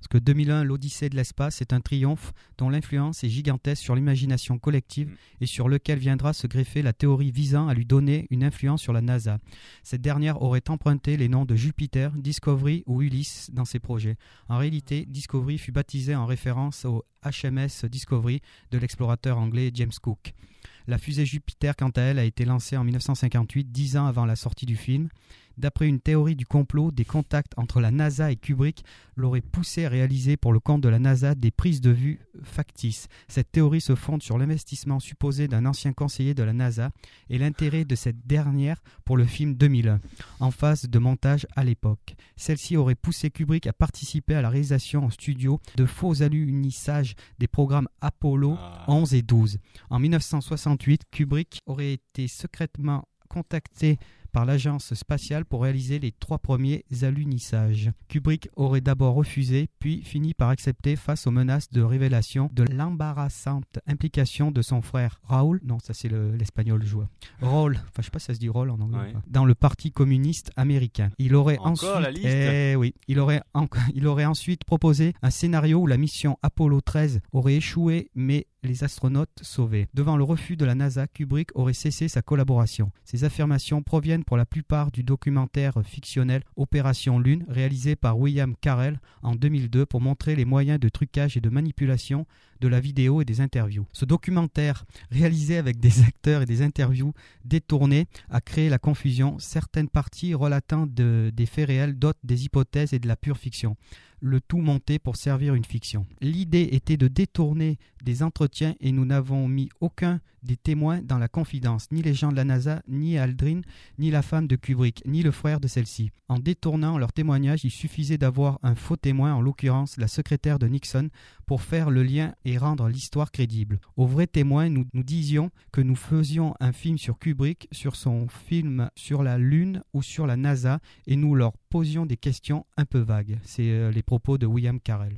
Parce que deux mille un, l'Odyssée de l'espace, est un triomphe dont l'influence est gigantesque sur l'imagination collective mmh. et sur lequel viendra se greffer la théorie visant à lui donner une influence sur la NASA. Cette dernière aurait emprunté les noms de Jupiter, Discovery ou Ulysse dans ses projets. En réalité, Discovery fut baptisé en référence au H M S Discovery de l'explorateur anglais James Cook. La fusée Jupiter, quant à elle, a été lancée en mille neuf cent cinquante-huit, dix ans avant la sortie du film. D'après une théorie du complot, des contacts entre la NASA et Kubrick l'auraient poussé à réaliser pour le compte de la NASA des prises de vue factices. Cette théorie se fonde sur l'investissement supposé d'un ancien conseiller de la NASA et l'intérêt de cette dernière pour le film deux mille un, en phase de montage à l'époque. Celle-ci aurait poussé Kubrick à participer à la réalisation en studio de faux alunissages des programmes Apollo onze et douze. En mille neuf cent soixante-huit, Kubrick aurait été secrètement contacté par l'agence spatiale pour réaliser les trois premiers alunissages. Kubrick aurait d'abord refusé, puis fini par accepter face aux menaces de révélation de l'embarrassante implication de son frère Raoul, non ça c'est le, l'espagnol le joueur, Raoul, enfin je sais pas si ça se dit Raoul en anglais, ouais. dans le parti communiste américain. Il aurait Encore ensuite, la liste. Eh, oui, il aurait, en, il aurait ensuite proposé un scénario où la mission Apollo treize aurait échoué, mais les astronautes sauvés. Devant le refus de la NASA, Kubrick aurait cessé sa collaboration. Ces affirmations proviennent pour la plupart du documentaire fictionnel Opération Lune, réalisé par William Carell en deux mille deux pour montrer les moyens de trucage et de manipulation de la vidéo et des interviews. Ce documentaire, réalisé avec des acteurs et des interviews détournés, a créé la confusion, certaines parties relatant de, des faits réels, d'autres des hypothèses et de la pure fiction. Le tout monté pour servir une fiction. L'idée était de détourner des entretiens et nous n'avons mis aucun des témoins dans la confidence, ni les gens de la NASA, ni Aldrin, ni la femme de Kubrick, ni le frère de celle-ci. En détournant leur témoignage, il suffisait d'avoir un faux témoin, en l'occurrence la secrétaire de Nixon, pour faire le lien et rendre l'histoire crédible. Aux vrais témoins, nous, nous disions que nous faisions un film sur Kubrick, sur son film sur la Lune ou sur la NASA, et nous leur posions des questions un peu vagues. C'est euh, les propos de William Carell.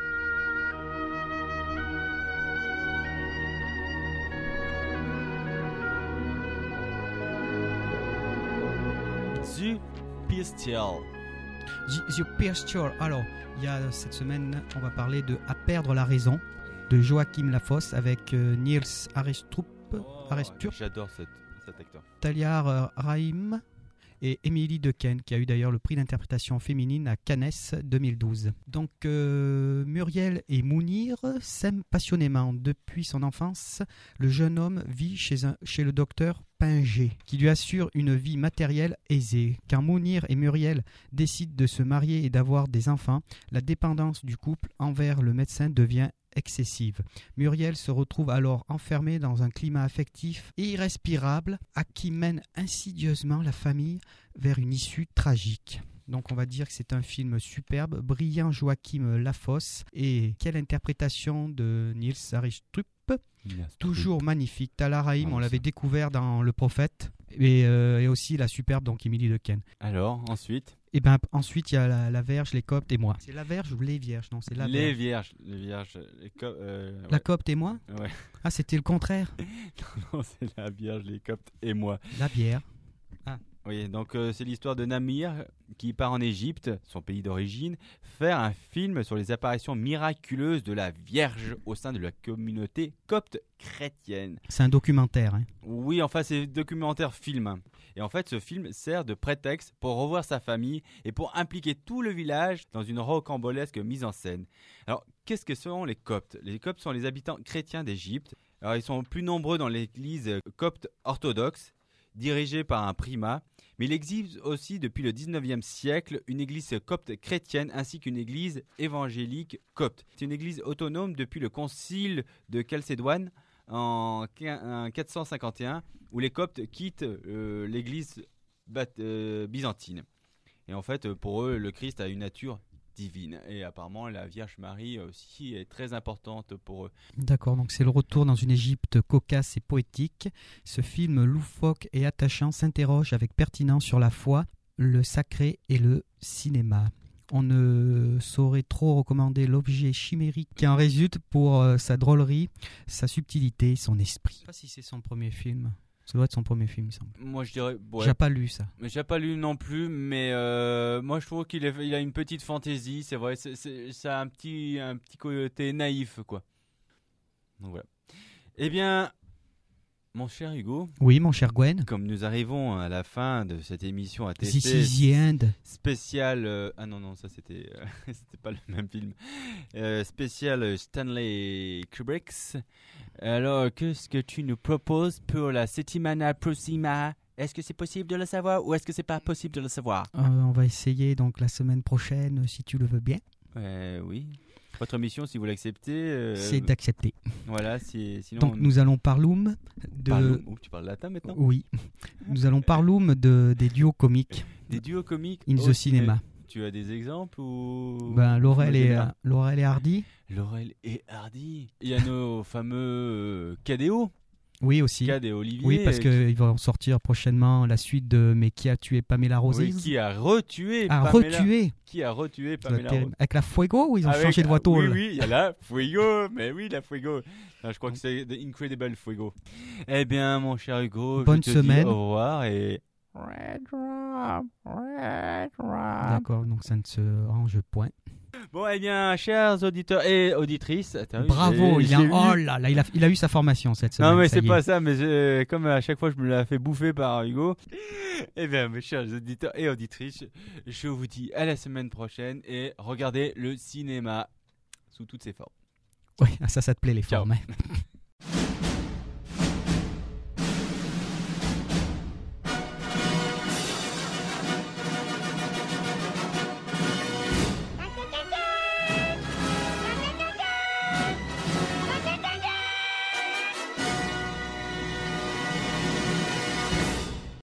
The Pistol. The Pistol. Alors, il y a cette semaine, on va parler de À perdre la raison de Joachim Lafosse avec euh, Niels Arestrup, Oh, Arestrup, j'adore cet, cet acteur. Talia euh, Rahim et Emily Dequesne, qui a eu d'ailleurs le prix d'interprétation féminine à Cannes deux mille douze. Donc euh, Muriel et Mounir s'aiment passionnément. Depuis son enfance, le jeune homme vit chez, un, chez le docteur Pinger, qui lui assure une vie matérielle aisée. Quand Mounir et Muriel décident de se marier et d'avoir des enfants, la dépendance du couple envers le médecin devient excessive. Muriel se retrouve alors enfermée dans un climat affectif irrespirable à qui mène insidieusement la famille vers une issue tragique. Donc on va dire que c'est un film superbe, brillant Joachim Lafosse, et quelle interprétation de Niels Arestrup, toujours magnifique. Talia Rahim, on l'avait découvert dans Le Prophète, et, euh, et aussi la superbe donc Emily Dequesne. Alors, ensuite Et ben ensuite il y a la, la Vierge, les Coptes et moi. C'est la Vierge ou les Vierges? Non, c'est la Les Vierge. Vierges. Les Vierges. Les co- euh, La ouais. Copte et moi? Ouais. Ah, c'était le contraire. Non, c'est la Vierge, les Coptes et moi. La bière. Oui, donc euh, c'est l'histoire de Namir qui part en Égypte, son pays d'origine, faire un film sur les apparitions miraculeuses de la Vierge au sein de la communauté copte chrétienne. C'est un documentaire. Hein. Oui, enfin c'est documentaire film. Et en fait, ce film sert de prétexte pour revoir sa famille et pour impliquer tout le village dans une rocambolesque mise en scène. Alors, qu'est-ce que sont les Coptes? Les Coptes sont les habitants chrétiens d'Égypte. Alors, ils sont plus nombreux dans l'église copte orthodoxe, dirigée par un primat. Mais il existe aussi depuis le dix-neuvième siècle une église copte chrétienne ainsi qu'une église évangélique copte. C'est une église autonome depuis le concile de Chalcédoine en quatre cent cinquante et un où les coptes quittent euh, l'église bat- euh, byzantine. Et en fait, pour eux, le Christ a une nature divine. Et apparemment, la Vierge Marie aussi est très importante pour eux. D'accord, donc c'est le retour dans une Égypte cocasse et poétique. Ce film loufoque et attachant s'interroge avec pertinence sur la foi, le sacré et le cinéma. On ne saurait trop recommander l'objet chimérique qui en résulte pour euh, sa drôlerie, sa subtilité, son esprit. Je ne sais pas si c'est son premier film. Ça doit être son premier film, il me semble. Moi, je dirais. Ouais. J'ai pas lu ça. Mais j'ai pas lu non plus, mais euh, moi je trouve qu'il est, il a une petite fantaisie, c'est vrai, c'est, c'est, ça a un petit, un petit côté naïf, quoi. Donc voilà. Eh bien, mon cher Hugo. Oui, mon cher Gwen. Comme nous arrivons à la fin de cette émission à tester. This is the end. Spécial. Euh, ah non, non, ça c'était, euh, c'était pas le même film. Euh, spécial Stanley Kubrick. Alors, qu'est-ce que tu nous proposes pour la settimana prossima? Est-ce que c'est possible de le savoir ou est-ce que c'est pas possible de le savoir? euh, On va essayer donc la semaine prochaine, si tu le veux bien. Euh, oui. Votre mission, si vous l'acceptez. Euh, c'est d'accepter. Voilà, si, sinon. Donc on... nous allons parloum de. Parloum. Oh, tu parles latin maintenant? Oui. Nous allons parloum de des duos comiques. Des duos comiques in au the cinéma. Tu as des exemples ou... Ben, Laurel, et, euh, Laurel et Hardy. Laurel et Hardy. Il y a nos fameux euh, Cad et O. Oui, aussi. Cad et Olivier. Oui, parce qu'ils vont sortir prochainement la suite de Mais qui a tué Pamela Rosé? Oui, qui a retué a Pamela. retué. Qui a retué Pamela Rosé. Avec la Fuego ou ils ont Avec, changé de voiture? Oui, oui, il y a la Fuego. Mais oui, la Fuego. Non, je crois que c'est The Incredible Fuego. Eh bien, mon cher Hugo, bonne je te semaine. dis au revoir et... Red Rum, Red Rum. D'accord, donc ça ne se range point. Bon, eh bien, chers auditeurs et auditrices. Attends, bravo, j'ai, il, a, j'ai oh là là, il a, il a eu sa formation cette semaine. Non, mais ça c'est y pas est. ça, mais je, comme à chaque fois je me l'ai fait bouffer par Hugo. Eh bien, mes chers auditeurs et auditrices, je vous dis à la semaine prochaine et regardez le cinéma sous toutes ses formes. Oui, ça, ça te plaît les Ciao. formes. Hein.